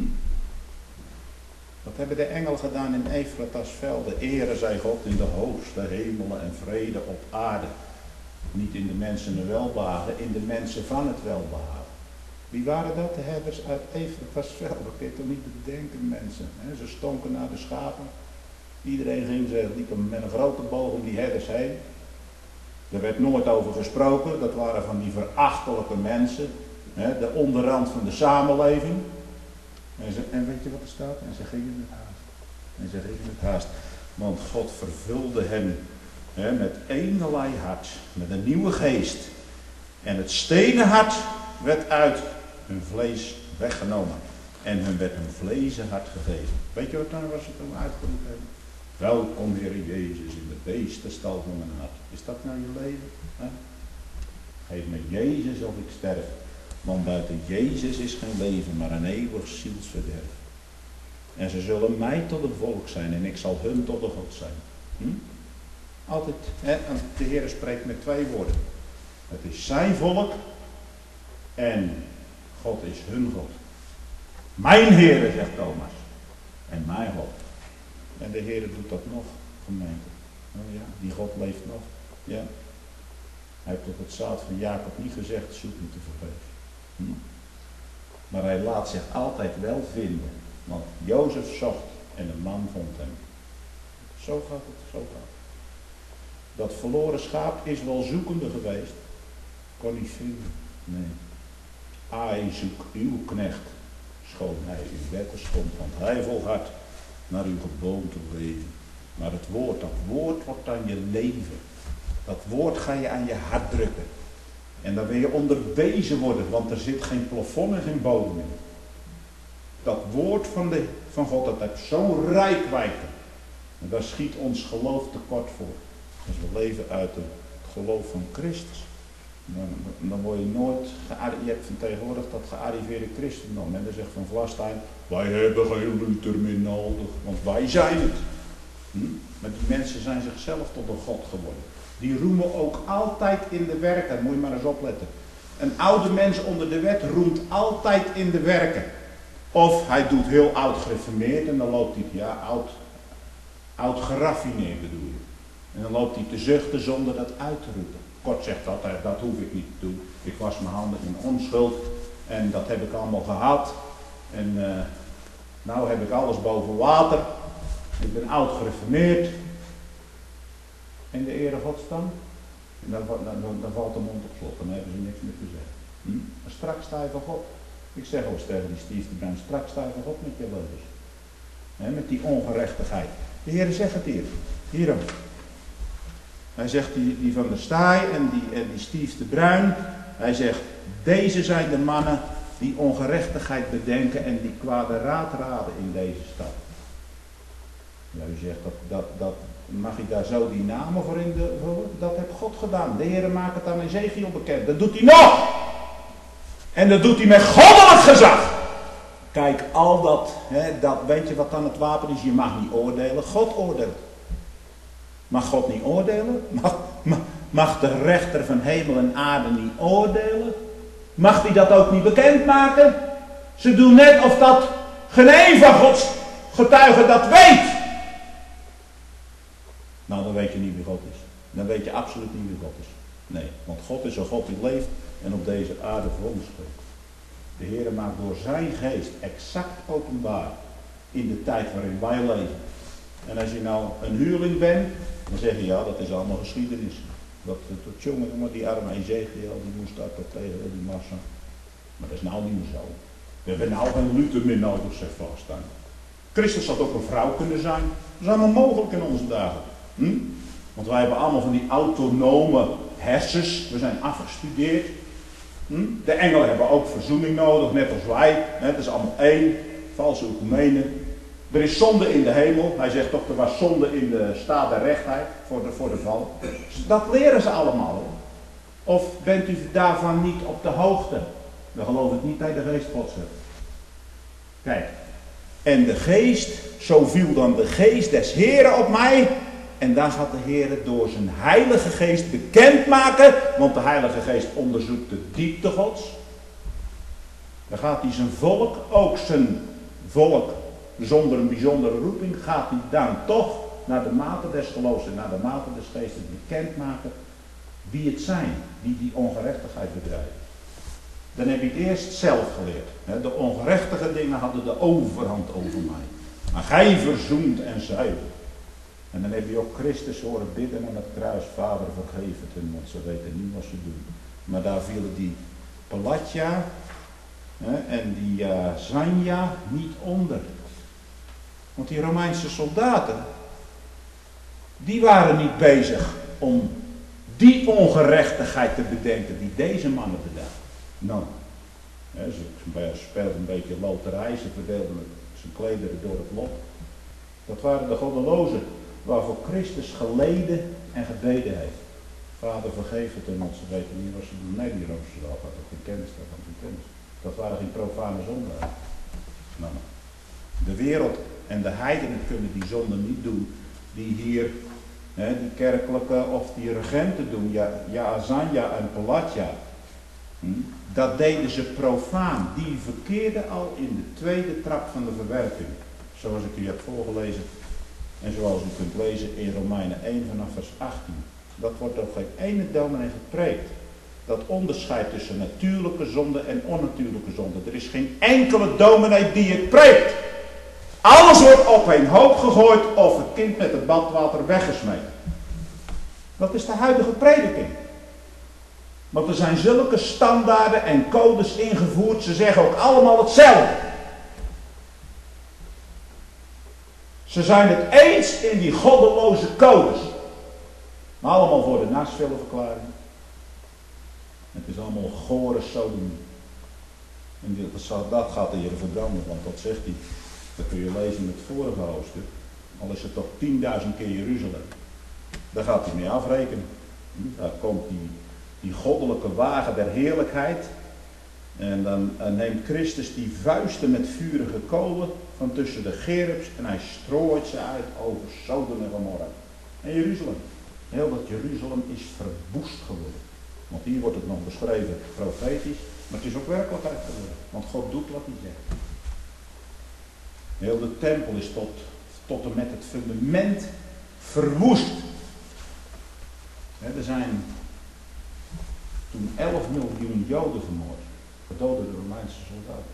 Wat hebben de engelen gedaan in Efratas velden? Ere zij God in de hoogste hemelen en vrede op aarde. Niet in de mensen een welbehagen, in de mensen van het welbehagen. Wie waren dat? De herders uit Efratas velden. Dat kun je toch niet bedenken, mensen. Ze stonken naar de schapen. Iedereen ging, ze liepen met een grote boog om die herders heen. Er werd nooit over gesproken. Dat waren van die verachtelijke mensen. De onderrand van de samenleving. En, ze, en weet je wat er staat? En ze gingen het haast. En ze gingen het haast. Want God vervulde hen hè, met eenerlei hart. Met een nieuwe geest. En het stenen hart werd uit hun vlees weggenomen. En hun werd een vlezen hart gegeven. Weet je wat nou was het toen uitgeroepen hebben? Welkom Heer Jezus in de beestenstal van mijn hart. Is dat nou je leven? Hè? Geef me Jezus of ik sterf. Want buiten Jezus is geen leven, maar een eeuwig zielsverderf. En ze zullen mij tot een volk zijn en ik zal hun tot een God zijn. Hm? Altijd, hè? En de Heer spreekt met twee woorden. Het is zijn volk en God is hun God. Mijn Heere, zegt Thomas. En mijn God. En de Heere doet dat nog, gemeente. Oh ja, die God leeft nog. Ja. Hij heeft tot het zaad van Jacob niet gezegd, zoek me te vergeven. Hm? Maar hij laat zich altijd wel vinden. Want Jozef zocht en een man vond hem. Zo gaat het, zo gaat het. Dat verloren schaap is wel zoekende geweest. Kon niet vinden. Nee. Ai, zoek uw knecht. Schoon hij uw wetten stond. Want hij volhardt naar uw geboomte leven. Maar het woord, dat woord wordt aan je leven. Dat woord ga je aan je hart drukken. En dan wil je onderwezen worden, want er zit geen plafond en geen bodem in. Dat woord van, de, van God, dat heeft zo'n rijkwijde. En daar schiet ons geloof tekort voor. Als we leven uit het geloof van Christus. Dan, dan word je nooit, je hebt van tegenwoordig dat gearriveerde christendom. En dan zegt Van Vlastein, wij hebben geen Luther meer nodig, want wij zijn het. Hm? Maar die mensen zijn zichzelf tot een God geworden. Die roemen ook altijd in de werken. Moet je maar eens opletten. Een oude mens onder de wet roemt altijd in de werken. Of hij doet heel oud gereformeerd en dan loopt hij, ja, oud, oud geraffineerd bedoel je. En dan loopt hij te zuchten zonder dat uit te roepen. Kort zegt altijd, dat hoef ik niet te doen. Ik was mijn handen in onschuld en dat heb ik allemaal gehad. En uh, nou heb ik alles boven water. Ik ben oud gereformeerd. En de ere Gods dan? En dan, dan, dan valt de mond op slot, dan hebben ze niks meer te zeggen. Hm? Maar straks sta je van God. Ik zeg wel eens tegen die Steve de Bruin, straks sta je van God met je leugens. Met die ongerechtigheid. De Heer zegt het hier. Hierom. Hij zegt die, die van der Staaij en die, en die Steve de Bruin. Hij zegt, deze zijn de mannen die ongerechtigheid bedenken en die kwade raad raden in deze stad. Ja, u zegt, dat, dat, dat, mag ik daar zo die namen voor in de vullen? Dat heeft God gedaan. De Heer maakt het aan Ezekiel bekend. Dat doet hij nog! En dat doet hij met goddelijk gezag. Kijk, al dat, hè, dat, weet je wat dan het wapen is? Je mag niet oordelen. God oordeelt. Mag God niet oordelen? Mag, mag, mag de rechter van hemel en aarde niet oordelen? Mag hij dat ook niet bekendmaken? Ze doen net of dat geen een van Gods getuigen dat weet. Nou, dan weet je niet wie God is. Dan weet je absoluut niet wie God is. Nee, want God is een God die leeft en op deze aarde voor ons spreekt. De Heer maakt door zijn geest exact openbaar in de tijd waarin wij leven. En als je nou een huurling bent, dan zeg je ja, dat is allemaal geschiedenis. Dat, dat jongen, jongen, die arme Ezekiel, die moest daar tot tegen die massa. Maar dat is nou niet meer zo. We hebben nou geen Luther meer nodig, zegt Vlastein. Christus had ook een vrouw kunnen zijn. Dat is allemaal mogelijk in onze dagen. Hm? Want wij hebben allemaal van die autonome hersens. We zijn afgestudeerd. Hm? De engelen hebben ook verzoening nodig, net als wij. Het is allemaal één. Valse ecumenen. Er is zonde in de hemel. Hij zegt toch, er was zonde in de staat der rechtheid voor de, voor de val. Dat leren ze allemaal. Hoor. Of bent u daarvan niet op de hoogte? Dan geloof ik niet dat je de geest Gods hebt. Kijk. En de geest, zo viel dan de geest des Heren op mij. En daar gaat de Heer door zijn heilige geest bekendmaken. Want de heilige geest onderzoekt de diepte Gods. Dan gaat hij zijn volk, ook zijn volk zonder een bijzondere roeping, gaat hij dan toch naar de mate des geloofs en naar de mate des geestes bekendmaken wie het zijn die die ongerechtigheid bedrijven. Dan heb je het eerst zelf geleerd. De ongerechtige dingen hadden de overhand over mij. Maar gij verzoent en zuivert. En dan heb je ook Christus horen bidden aan het kruis. Vader, vergeef het hen, want ze weten niet wat ze doen. Maar daar vielen die Pelatja hè, en die uh, Zanja niet onder. Want die Romeinse soldaten, die waren niet bezig om die ongerechtigheid te bedenken die deze mannen bedachten. Nou, hè, ze speelden een beetje loterij, ze verdeelden zijn klederen door het lot. Dat waren de goddelozen waarvoor Christus geleden en gebeden heeft. Vader, vergeef het hen, want ze weten niet wat ze doen. Nee, die Roosevelt had ook geen kennis, dat had geen kennis. Dat waren geen profane zondaars. Nou, de wereld en de heidenen kunnen die zonde niet doen die hier, hè, die kerkelijke of die regenten doen. Ja, ja Azanja en Pelatja. Hm? Dat deden ze profaan. Die verkeerden al in de tweede trap van de verwerping. Zoals ik u heb voorgelezen. En zoals u kunt lezen in Romeinen één vanaf vers achttien. Dat wordt door geen ene dominee gepreekt. Dat onderscheid tussen natuurlijke zonde en onnatuurlijke zonde. Er is geen enkele dominee die het preekt. Alles wordt op een hoop gegooid of het kind met het badwater weggesmeten. Dat is de huidige prediking. Want er zijn zulke standaarden en codes ingevoerd. Ze zeggen ook allemaal hetzelfde. Ze zijn het eens in die goddeloze codes. Maar allemaal voor de nasvillenverklaring. Het is allemaal gore sodomie. En dat gaat de Heer verbranden, want dat zegt hij. Dat kun je lezen in het vorige hoofdstuk. Al is het toch tienduizend keer Jeruzalem. Daar gaat hij mee afrekenen. Daar komt die, die goddelijke wagen der heerlijkheid. En dan neemt Christus die vuisten met vurige kolen van tussen de gerubs en hij strooit ze uit over Sodom en Gomorra. En Jeruzalem. Heel dat Jeruzalem is verwoest geworden. Want hier wordt het nog beschreven profetisch, maar het is ook werkelijkheid geworden. Want God doet wat hij zegt. Heel de tempel is tot, tot en met het fundament verwoest. He, er zijn toen elf miljoen Joden vermoord. Gedood door de Romeinse soldaten.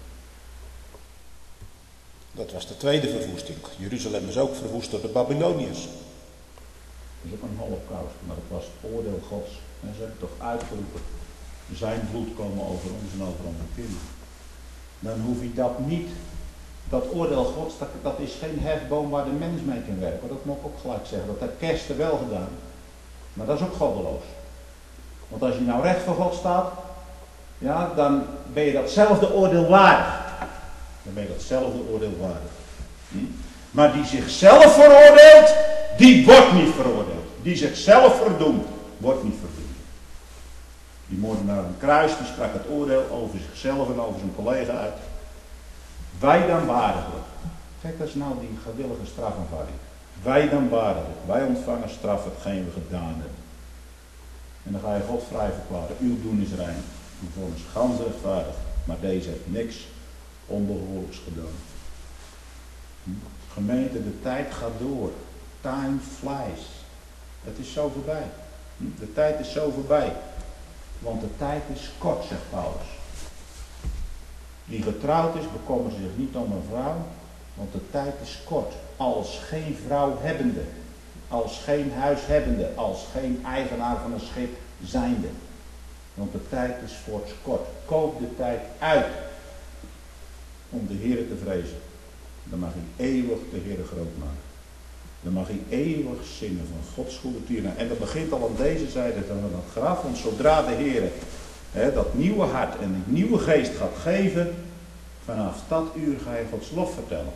Dat was de tweede verwoesting. Jeruzalem is ook verwoest door de Babyloniërs. Dat is ook een holocaust, maar het was het oordeel Gods. En ze hebben toch uitgeroepen. Zijn bloed komen over ons en over onze kinderen. Dan hoef je dat niet. Dat oordeel Gods, dat, dat is geen hefboom waar de mens mee kan werken. Dat moet ik ook gelijk zeggen. Dat heeft Kersten wel gedaan. Maar dat is ook goddeloos. Want als je nou recht voor God staat, ja, dan ben je datzelfde oordeel waardig. Dan ben je datzelfde oordeel waardig. Hm? Maar die zichzelf veroordeelt, die wordt niet veroordeeld. Die zichzelf verdoemt, wordt niet verdoemd. Die moordenaar aan een kruis, die sprak het oordeel over zichzelf en over zijn collega uit. Wij dan waardiglijk. Kijk, dat is nou die gewillige strafaanvaarding. Wij dan waardiglijk. Wij ontvangen straf hetgeen we gedaan hebben. En dan ga je God vrij verklaren. Uw doen is rein. Uw vonnis is gans rechtvaardig. Maar deze heeft niks onbehoorlijks gedaan. Hm? Gemeente, de tijd gaat door. Time flies. Het is zo voorbij. Hm? De tijd is zo voorbij. Want de tijd is kort, zegt Paulus. Die getrouwd is, bekommert zich niet om een vrouw, want de tijd is kort. Als geen vrouw hebbende, als geen huis hebbende, als geen eigenaar van een schip zijnde. Want de tijd is voorts kort. Koop de tijd uit om de Heer te vrezen. Dan mag hij eeuwig de Heer groot maken. Dan mag hij eeuwig zingen van Gods goede tieren. En dat begint al aan deze zijde van het graf. Want zodra de Heer hè, dat nieuwe hart en die nieuwe geest gaat geven, vanaf dat uur ga je Gods lof vertellen.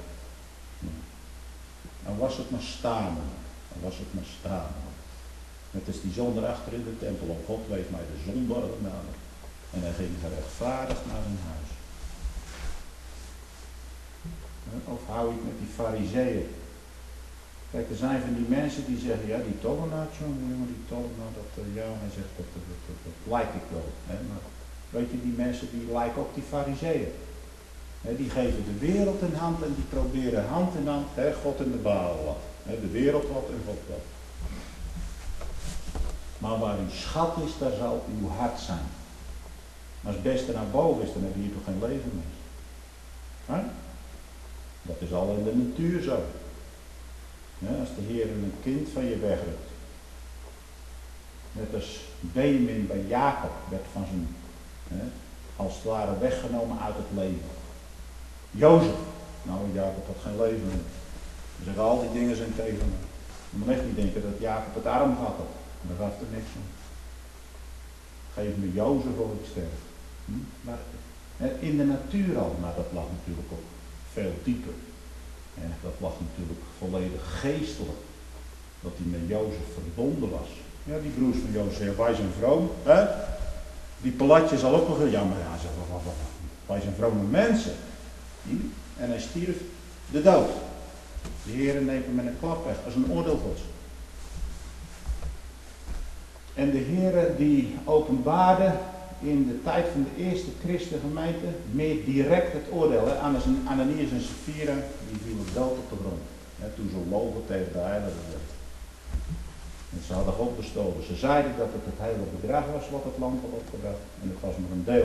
Dan was het maar staan. Dan was het maar staan. Net als die zonde achter in de tempel. Op God wees mij de zondaar nader. En hij ging gerechtvaardigd naar zijn huis. Of hou ik met die fariseeën? Kijk, er zijn van die mensen die zeggen, ja, die tollenaar, jongen, die tollenaar, dat, uh, ja, hij zegt, dat, dat, dat, dat, dat lijk ik wel. Hè? Maar weet je, die mensen die lijken op die fariseeën. Hè, die geven de wereld in hand en die proberen hand in hand, hè, God en de Baal wat. Hè, de wereld wat en God wat. Maar waar uw schat is, daar zal uw hart zijn. Als het beste naar boven is, dan heb je hier toch geen leven meer. Hè? Dat is al in de natuur zo. Ja, als de Heer een kind van je wegrukt. Net als Benjamin bij Jacob werd van zijn, hè, als het ware weggenomen uit het leven. Jozef, nou Jacob had geen leven meer. Ze zeggen al die dingen zijn tegen me. Je moet echt niet denken dat Jacob het arm gehad had. Daar gaf er niks om. Geef me Jozef of ik sterf. Hm? Maar hè, in de natuur al, maar dat lag natuurlijk ook veel dieper. En dat was natuurlijk volledig geestelijk. Dat hij met Jozef verbonden was. Ja, die broers van Jozef, wij zijn vroom. Hè? Die Pelatje zal ook wel. Ja, maar ja, zeg, wij zijn vrome mensen. En hij stierf de dood. De Heer neemt hem met een klap weg. Als een oordeel Gods. En de Heer die openbaarde in de tijd van de eerste christengemeente meer direct het oordeel. Hè? Ananias en Sapphira, die vielen dood op de grond. Hè? Toen ze logen tegen de heilige werd. En ze hadden God bestolen. Ze zeiden dat het het hele bedrag was wat het land had opgebracht. En het was maar een deel.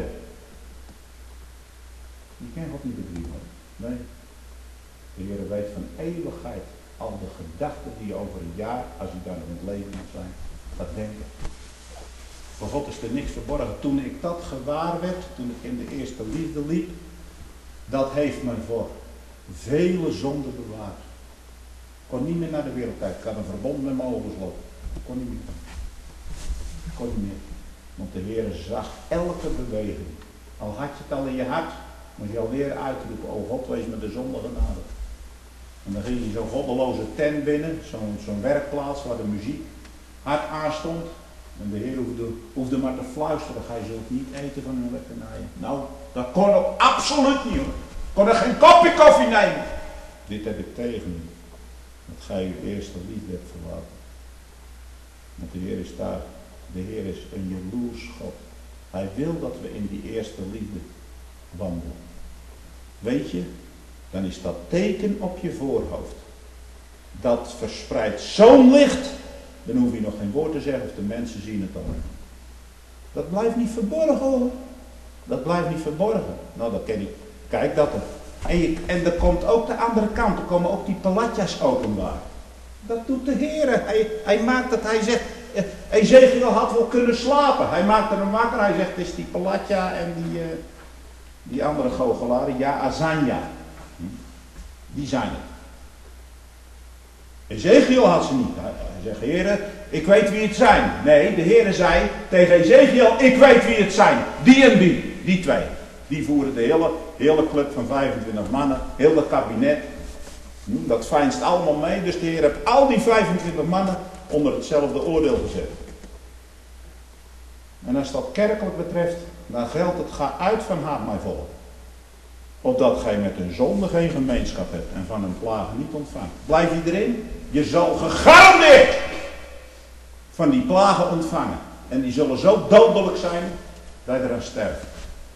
Je kan God niet bedriegen. Nee. De Heer weet van eeuwigheid al de gedachten die je over een jaar, als je daar nog in het leven moet zijn, gaat denken. Voor God is er niks verborgen. Toen ik dat gewaar werd, toen ik in de eerste liefde liep, dat heeft me voor vele zonden bewaard. Ik kon niet meer naar de wereld kijken. Ik had een verbond met mijn ogen gesloten. Ik kon niet meer. Ik kon niet meer. Want de Heer zag elke beweging. Al had je het al in je hart, moet je alweer uitroepen. O God, wees me de zonde genadig. En dan ging je zo'n goddeloze tent binnen, zo'n zo'n werkplaats waar de muziek hard aanstond. En de Heer hoefde, hoefde maar te fluisteren, gij zult niet eten van hun lekkernijen. Nou, dat kon ook absoluut niet hoor. Ik kon er geen kopje koffie nemen. Dit heb ik tegen u. Dat gij uw eerste liefde hebt verlaten. Want de Heer is daar. De Heer is een jaloers God. Hij wil dat we in die eerste liefde wandelen. Weet je, dan is dat teken op je voorhoofd. Dat verspreidt zo'n licht. Dan hoef je nog geen woord te zeggen of de mensen zien het al. Dat blijft niet verborgen hoor. Dat blijft niet verborgen. Nou, dat ken ik. Kijk dat er. En, je, en er komt ook de andere kant. Er komen ook die palatjas openbaar. Dat doet de Heer. Hij, hij maakt dat. Hij zegt. Ezekiel had wel kunnen slapen. Hij maakte hem wakker. Hij zegt. Het is die palatja en die, uh, die andere goochelaren. Ja, Azanja. Die zijn het. Ezekiel had ze niet. Hij zegt, Heere, ik weet wie het zijn. Nee, de Heere zei tegen Ezekiel, ik weet wie het zijn. Die en die. Die twee. Die voeren de hele, hele club van vijfentwintig mannen. Heel het kabinet. Dat fijnst allemaal mee. Dus de Heer heeft al die vijfentwintig mannen onder hetzelfde oordeel gezet. En als dat kerkelijk betreft, dan geldt het, ga uit van haat mij volk. Opdat gij met hun zonde geen gemeenschap hebt en van hun plagen niet ontvangt. Blijf je erin? Je zal gegarandeerd van die plagen ontvangen. En die zullen zo dodelijk zijn dat je eraan sterft.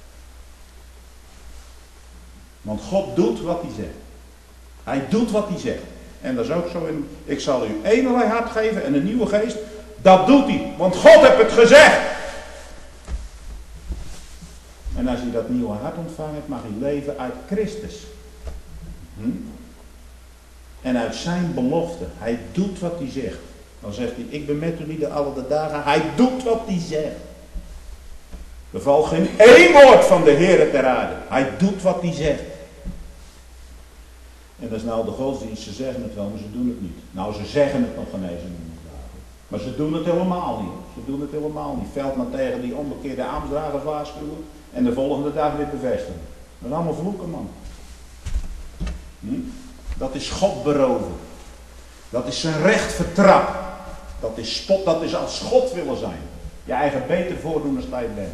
Want God doet wat hij zegt. Hij doet wat hij zegt. En dat is ook zo in, ik zal u enerlei hart geven en een nieuwe geest. Dat doet hij, want God heeft het gezegd. En als je dat nieuwe hart ontvangen hebt, mag je leven uit Christus. Hm? En uit zijn belofte. Hij doet wat hij zegt. Dan zegt hij, ik ben met u niet de alle de dagen. Hij doet wat hij zegt. Er valt geen één woord van de Heer ter aarde. Hij doet wat hij zegt. En dat is nou de godsdienst. Ze zeggen het wel, maar ze doen het niet. Nou, ze zeggen het nog genezen. Maar ze doen het helemaal niet. Ze doen het helemaal niet. Veldman tegen die onbekeerde ambtsdragers waarschuwen. En de volgende dag weer bevestigen. Dat is allemaal vloeken, man. Hm? Dat is God beroven. Dat is zijn recht vertrappen. Dat is spot, dat is als God willen zijn. Je eigen beter voordoen als jij bent.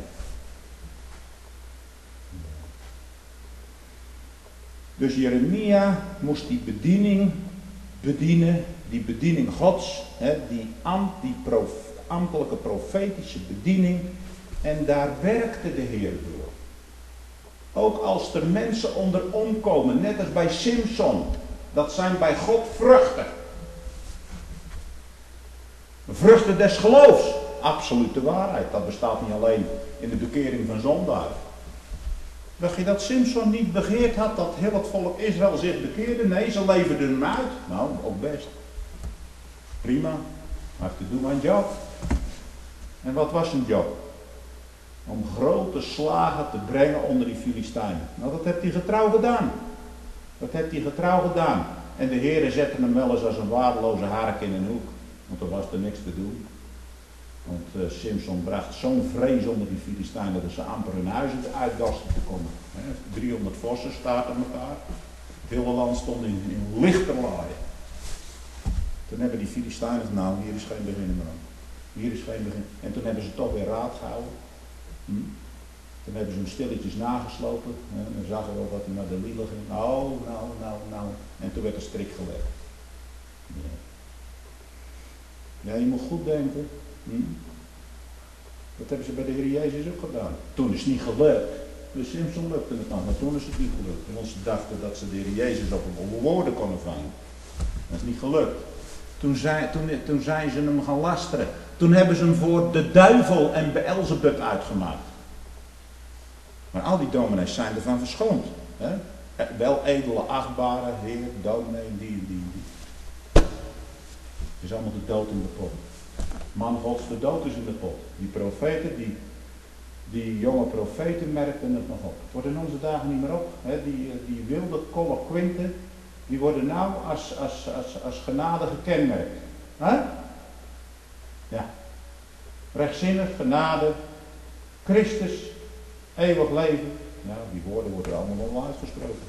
Dus Jeremia moest die bediening bedienen. Die bediening Gods. Hè, die, ambt, die prof, ambtelijke profetische bediening. En daar werkte de Heer door. Ook als er mensen onder omkomen, net als bij Simson. Dat zijn bij God vruchten. Vruchten des geloofs. Absolute waarheid. Dat bestaat niet alleen in de bekering van zondaren. Dacht je dat Simson niet begeerd had dat heel het volk Israël zich bekeerde? Nee, ze leverden hem uit. Nou, ook best. Prima. Hij heeft te doen aan job. En wat was een job? Om grote slagen te brengen onder die Filistijnen. Nou, dat heeft hij getrouw gedaan. Dat heeft hij getrouw gedaan. En de Heere zette hem wel eens als een waardeloze hark in een hoek. Want er was er niks te doen. Want uh, Simson bracht zo'n vrees onder die Filistijnen dat ze amper hun huizen uit dorsten te komen. He, driehonderd vossen staarten elkaar. Het hele land stond in, in lichterlaaien. Toen hebben die Filistijnen, nou hier is geen begin meer aan. Hier is geen begin. En toen hebben ze toch weer raad gehouden. Hm? Toen hebben ze hem stilletjes nageslopen. He, dan zagen we wel dat hij naar de Lille ging. Nou, nou, nou, nou. En toen werd er strik gelegd. Ja. Ja, je moet goed denken. Hm? Dat hebben ze bij de Heer Jezus ook gedaan. Toen is het niet gelukt. Dus Simson lukte het nog, maar toen is het niet gelukt. Want ze dachten dat ze de Heer Jezus op hun woorden konden vangen. Dat is niet gelukt. Toen zijn, toen, toen zijn ze hem gaan lasteren. Toen hebben ze hem voor de duivel en Beelzebub uitgemaakt. Maar al die dominees zijn ervan verschoond. Hè? Wel edele, achtbare, heer, dominee, die en die en die. Het is allemaal de dood in de pot. Man gods, de dood is in de pot. Die profeten, die, die jonge profeten merkten het nog op. Het wordt in onze dagen niet meer op. Hè? Die, die wilde colloquinten, die worden nou als, als, als, als genade gekenmerkt. Hè? Ja. Rechtzinnig, genade, Christus, eeuwig leven. Nou, die woorden worden er allemaal wel uitgesproken.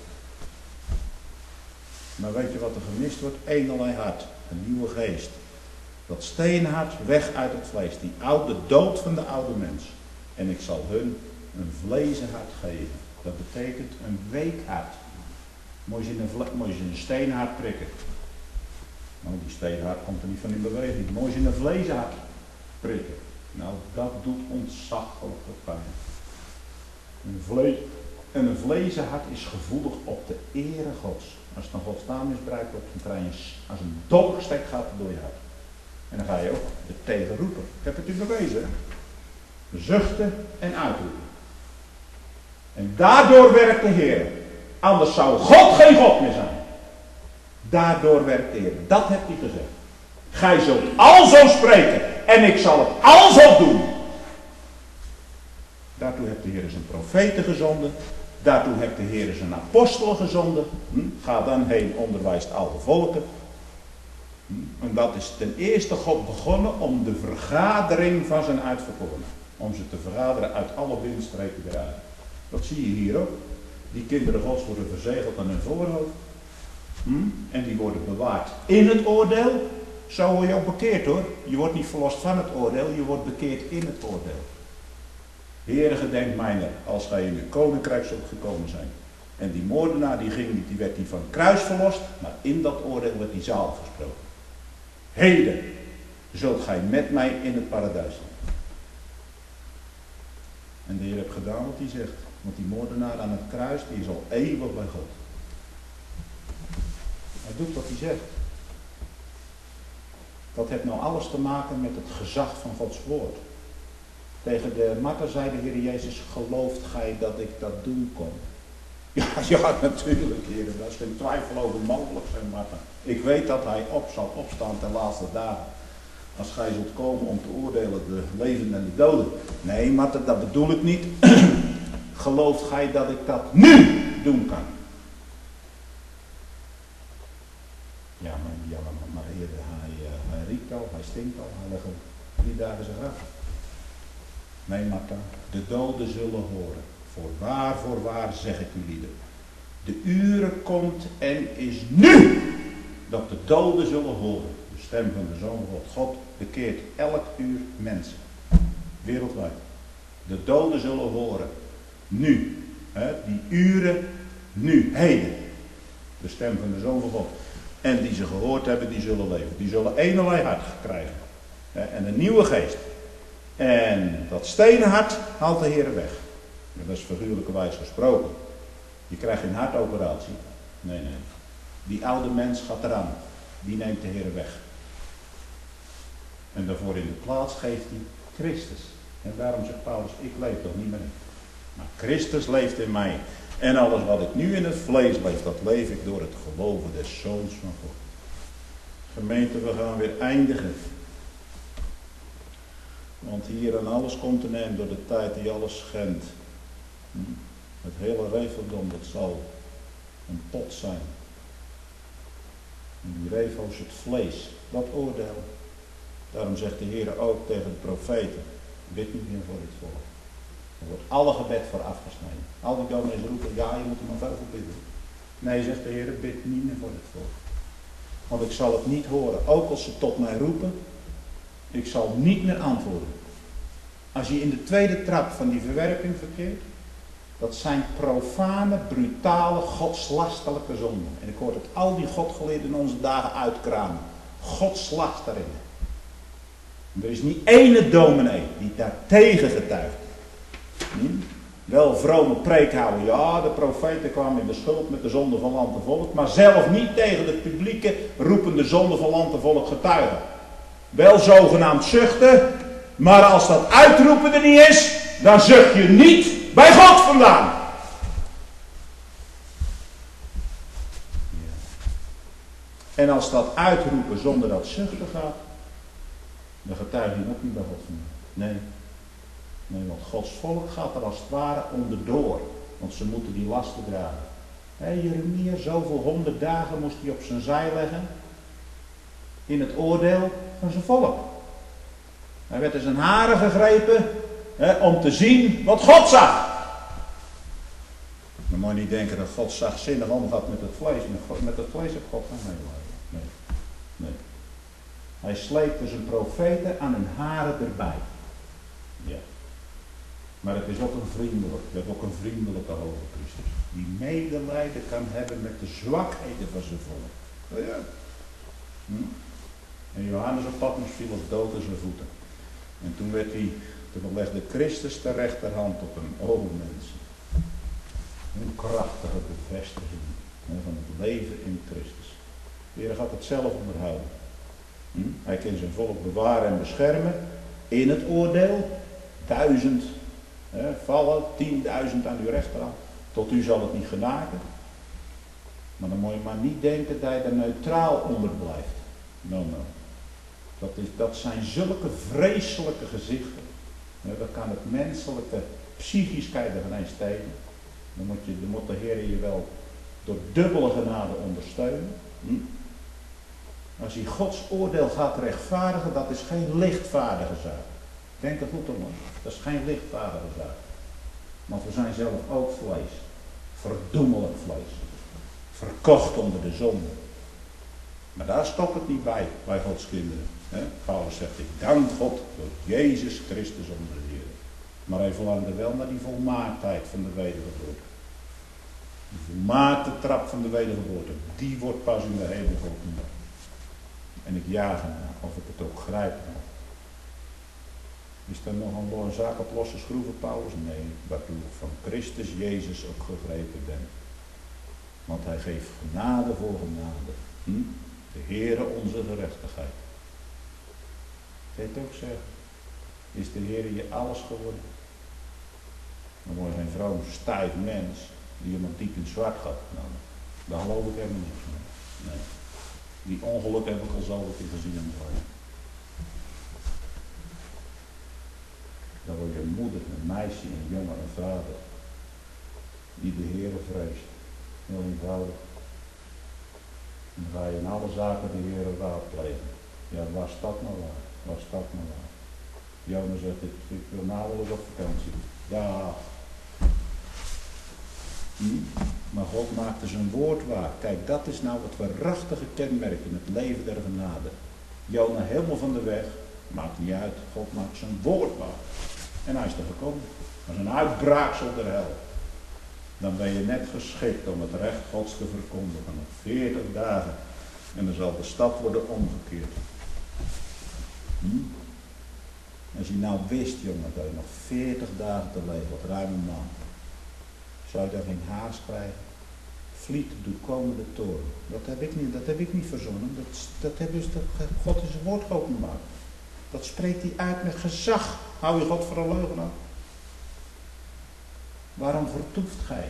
Maar weet je wat er gemist wordt? Eenerlei hart, een nieuwe geest. Dat steenhart weg uit het vlees. Die oude dood van de oude mens. En ik zal hun een vlezen hart geven. Dat betekent een week hart. Moet je een, moet je een steenhart prikken. Nou, die steenhart komt er niet van in beweging. Moet je een vlezen hart prikken. Nou, dat doet ontzaglijke pijn. Een vlees, en een vlezen hart is gevoelig op de ere Gods. Als het een Gods naam misbruikt wordt, dan krijg je als een dolkstek gaat het door je hart. En dan ga je ook er tegen roepen. Ik heb het u bewezen. Hè? Zuchten en uitroepen. En daardoor werkt de Heer. Anders zou God geen God meer zijn. Daardoor werkt de Heer. Dat heeft hij gezegd. Gij zult alzo spreken. En ik zal het alzo doen. Daartoe heeft de Heer zijn profeten gezonden. Daartoe heeft de Heer zijn apostelen gezonden. Hm? Ga dan heen, onderwijst alle volken. Hm? En dat is ten eerste God begonnen om de vergadering van zijn uitverkorenen. Om ze te vergaderen uit alle windstreken der aarde. Dat zie je hier ook. Die kinderen Gods worden verzegeld aan hun voorhoofd. Hm? En die worden bewaard in het oordeel. Zo word je ook bekeerd hoor. Je wordt niet verlost van het oordeel, je wordt bekeerd in het oordeel. Heere, gedenk mijner, als gij in uw koninkrijk zult gekomen zijn. En die moordenaar die ging niet, die werd niet van het kruis verlost, maar in dat oordeel werd die zaal gesproken. Heden zult gij met mij in het paradijs zijn. En de Heer heeft gedaan wat hij zegt. Want die moordenaar aan het kruis, die is al eeuwig bij God. Hij doet wat hij zegt. Dat heeft nou alles te maken met het gezag van Gods woord. Tegen de Martha zei de Heer Jezus, gelooft gij dat ik dat doen kon? Ja, ja, natuurlijk, Heer, daar is geen twijfel over mogelijk, zei Martha. Ik weet dat hij op zal opstaan ten laatste dagen. Als gij zult komen om te oordelen de levenden en de doden. Nee, Martha, dat bedoel ik niet. Gelooft gij dat ik dat nu doen kan? Ja, maar, ja, maar, maar Heer, hij, uh, hij riekt al, hij stinkt al, hij legt al drie dagen zijn graf. Nee, Martha, de doden zullen horen. Voorwaar, voorwaar, zeg ik u lieden. De uren komt en is nu dat de doden zullen horen. De stem van de Zoon van God. God bekeert elk uur mensen. Wereldwijd. De doden zullen horen. Nu. Hè, die uren, nu, heden. De stem van de Zoon van God. En die ze gehoord hebben, die zullen leven. Die zullen eenerlei hart krijgen. Hè, en een nieuwe geest. En dat stenen hart haalt de Heer weg. Dat is figuurlijkerwijs gesproken. Je krijgt geen hartoperatie. Nee, nee. Die oude mens gaat eraan. Die neemt de Heer weg. En daarvoor in de plaats geeft hij Christus. En daarom zegt Paulus, ik leef toch niet meer in. Maar Christus leeft in mij. En alles wat ik nu in het vlees leef, dat leef ik door het geloven des Zoons van God. Gemeente, we gaan weer eindigen. Want hier aan alles continent, door de tijd die alles schendt. Het hele reveldom, dat zal een pot zijn. En die revel is het vlees, dat oordeel. Daarom zegt de Heer ook tegen de profeten, bid niet meer voor dit volk. Er wordt alle gebed voor afgesneden. Al die dominees roepen, ja, je moet er maar veel voor bidden. Nee, zegt de Heer, bid niet meer voor dit volk. Want ik zal het niet horen, ook als ze tot mij roepen, ik zal niet meer antwoorden. Als je in de tweede trap van die verwerping verkeert, dat zijn profane, brutale, godslastelijke zonden. En ik hoor het al die godgeleerden in onze dagen uitkramen. Godslasteringen. Er is niet ene dominee die daar tegen getuigt. Hm? Wel vrome preek houden. Ja, de profeten kwamen in de schuld met de zonde van land en volk. Maar zelf niet tegen het publieke roepende zonde van land en volk getuigen. Wel zogenaamd zuchten. Maar als dat uitroepen er niet is. Dan zucht je niet bij God vandaan. Ja. En als dat uitroepen zonder dat zuchten gaat. Dan getuig je ook niet bij God vandaan. Nee. Nee, want Gods volk gaat er als het ware onderdoor. Want ze moeten die lasten dragen. He, Jeremia, zoveel honderd dagen moest hij op zijn zij leggen. In het oordeel van zijn volk. Hij werd in zijn haren gegrepen. He, om te zien wat God zag. Dan moet je niet denken dat God zachtzinnig omgaat met het vlees. Met, God, met het vlees heeft God geen medelijden. Nee. Nee. Hij sleepte zijn profeten aan hun haren erbij. Ja. Maar het is ook een vriendelijk, het is ook een vriendelijke hoge priester. Die medelijden kan hebben met de zwakheden van zijn volk. Oh ja. Hm? En Johannes op Patmos viel op dood aan zijn voeten. En toen werd hij, toen legde Christus de rechterhand op hem. O mensen. Een krachtige bevestiging van het leven in Christus. De Heer gaat het zelf onderhouden. Hm? Hij kan zijn volk bewaren en beschermen in het oordeel. Duizend He, vallen, tienduizend aan uw rechterhand. Tot u zal het niet genaken. Maar dan moet je maar niet denken dat je er neutraal onder blijft. No, no. Dat, is, dat zijn zulke vreselijke gezichten. He, dat kan het menselijke, psychisch kan je er geen eens tegen. Dan moet, je, dan moet de Heer je wel door dubbele genade ondersteunen. Hm? Als hij Gods oordeel gaat rechtvaardigen, dat is geen lichtvaardige zaak. Denk er goed om, hoor. Dat is geen lichtvaardige zaak. Want we zijn zelf ook vlees. Verdoemelijk vlees. Verkocht onder de zonde. Maar daar stopt het niet bij, bij Gods kinderen. He? Paulus zegt, ik dank God door Jezus Christus onze Heer. Maar hij verlangde wel naar die volmaaktheid van de wedergeboorte. Die volmaakte trap van de wedergeboorte. Die wordt pas in de hemel geopend. En ik jaag hem na, of ik het ook grijp. Is er nog een zaak op losse schroeven, Paulus? Nee, waartoe ik van Christus Jezus ook gegrepen ben. Want hij geeft genade voor genade. Hm? De Heere onze gerechtigheid. Kan je het ook zeggen? Is de Heere je alles geworden? Dan wordt geen vrouw een stijf mens die iemand diep in zwart gaat. Nou, daar geloof ik helemaal niks mee. Nee. Die ongeluk heb ik al zo wat gezien in het leven. Dan word je een moeder, een meisje, een jongen, een vader. Die de Heere vreest. Heel eenvoudig. En dan ga je in alle zaken de Heere raadplegen. Ja, waar staat nou waar? Waar staat nou waar? Jonas zegt, ik, ik wil nauwelijks op vakantie. Ja. Hm? Maar God maakte zijn woord waar. Kijk, dat is nou het waarachtige kenmerk in het leven der genade. Jona helemaal van de weg. Maakt niet uit. God maakt zijn woord waar. En hij is er gekomen. Als een uitbraaksel der hel. Dan ben je net geschikt om het recht Gods te verkondigen. Nog veertig dagen. En dan zal de stad worden omgekeerd. Hm? Als je nou wist, jongen, dat je nog veertig dagen te leven, wat ruim een maand. Zou je daar geen haast krijgen? Vliet de komende toren. Dat heb ik niet, dat heb ik niet verzonnen. Dat, dat heb dus dat God in zijn woord openmaakt. Dat spreekt hij uit met gezag. Hou je God voor een leugenaar? Waarom vertoeft gij?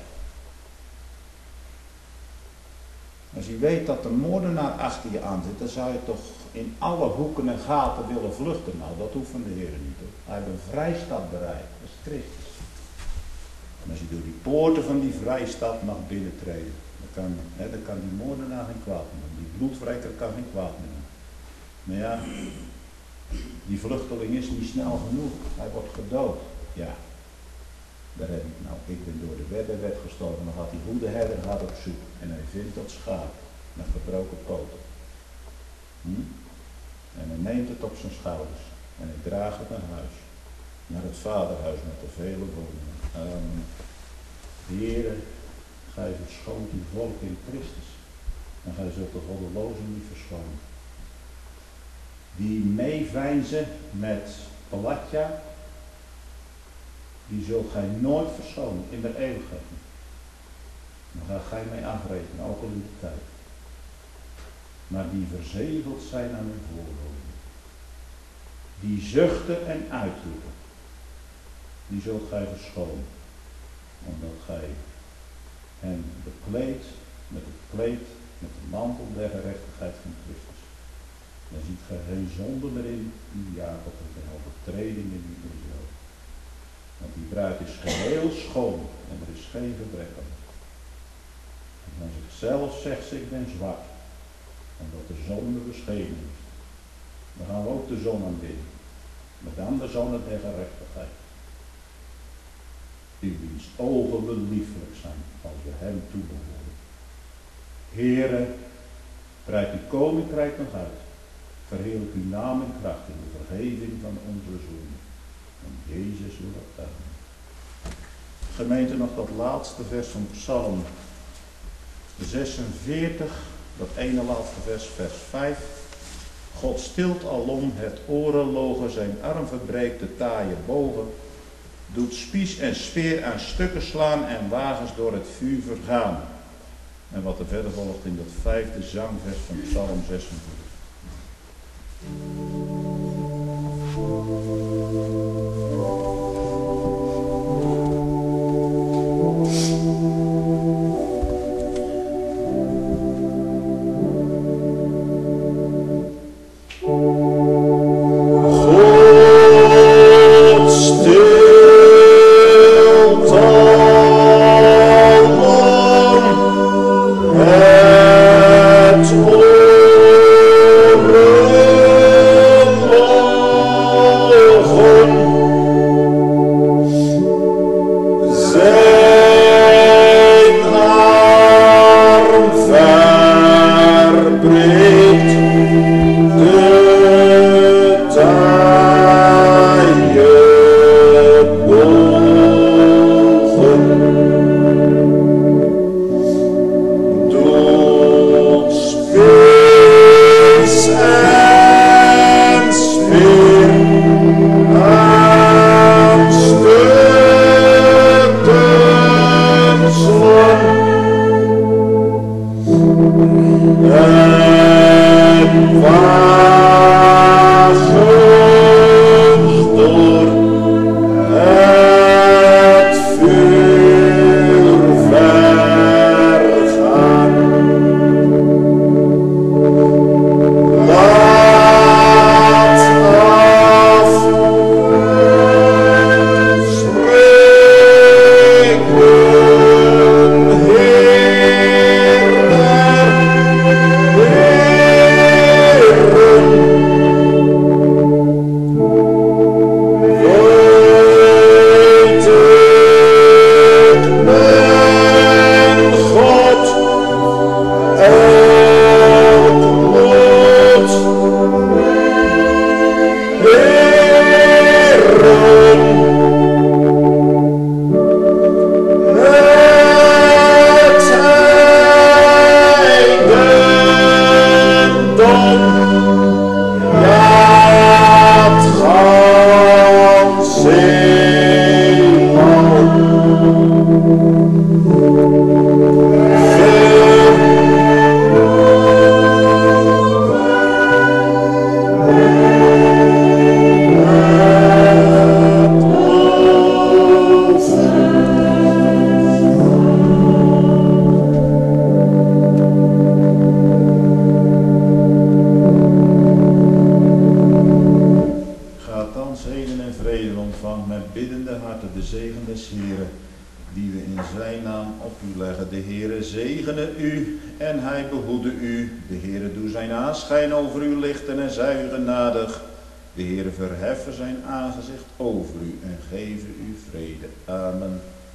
Als je weet dat de moordenaar achter je aan zit, dan zou je toch in alle hoeken en gaten willen vluchten. Nou, dat hoeft van de Heer niet, hoor. Hij heeft een vrijstad bereid. Dat is Christus. En als je door die poorten van die vrijstad mag binnentreden, dan kan, hè, dan kan die moordenaar geen kwaad meer doen. Die bloedwreker kan geen kwaad meer doen. Maar ja, die vluchteling is niet snel genoeg. Hij wordt gedood. Ja, daar heb ik nou. Ik ben door de wet en wet gestorven. Dan gaat die goede herder gaat op zoek. En hij vindt dat schaap met gebroken poten. Hm? En hij neemt het op zijn schouders. En hij draagt het naar huis. Naar het vaderhuis met de vele woningen. Amen. Heere, gij verschoont uw volk in Christus. En gij zult de goddelozen niet verschonen. Die meeveinzen met Pelatja. die zult gij nooit verschonen in de eeuwigheid. Dan ga gij mee afrekenen, ook al in de tijd. Maar die verzegeld zijn aan hun voorhoofden. Die zuchten en uitroepen. Die zult gij verschonen. Omdat gij hen bekleedt met het kleed, met de mantel der gerechtigheid van Christus. Dan ziet gij geen zonde meer in die Jacob en geen overtreding in die Israël. Want die bruid is geheel schoon en er is geen gebrek aan. En van zichzelf zegt ze, ik ben zwak. Omdat de zonde beschenen is. Dan gaan we ook de zon aanbidden. Maar dan de zonne der gerechtigheid. Die wiens ogen beliefelijk zijn als we hem toebehoren. Heere, breid uw koninkrijk nog uit. Verheerlijk uw naam en kracht in de vergeving van onze zonden. En Jezus wil dat tuigen. Gemeente, nog dat laatste vers van Psalm zesenveertig, dat ene laatste vers, vers vijf. God stilt alom het orenlogen, zijn arm verbreekt de taaie bogen. Doet spies en speer aan stukken slaan en wagens door het vuur vergaan. En wat er verder volgt in dat vijfde zangvers van Psalm zesenveertig. De Heere verheffen zijn aangezicht over u en geven u vrede. Amen.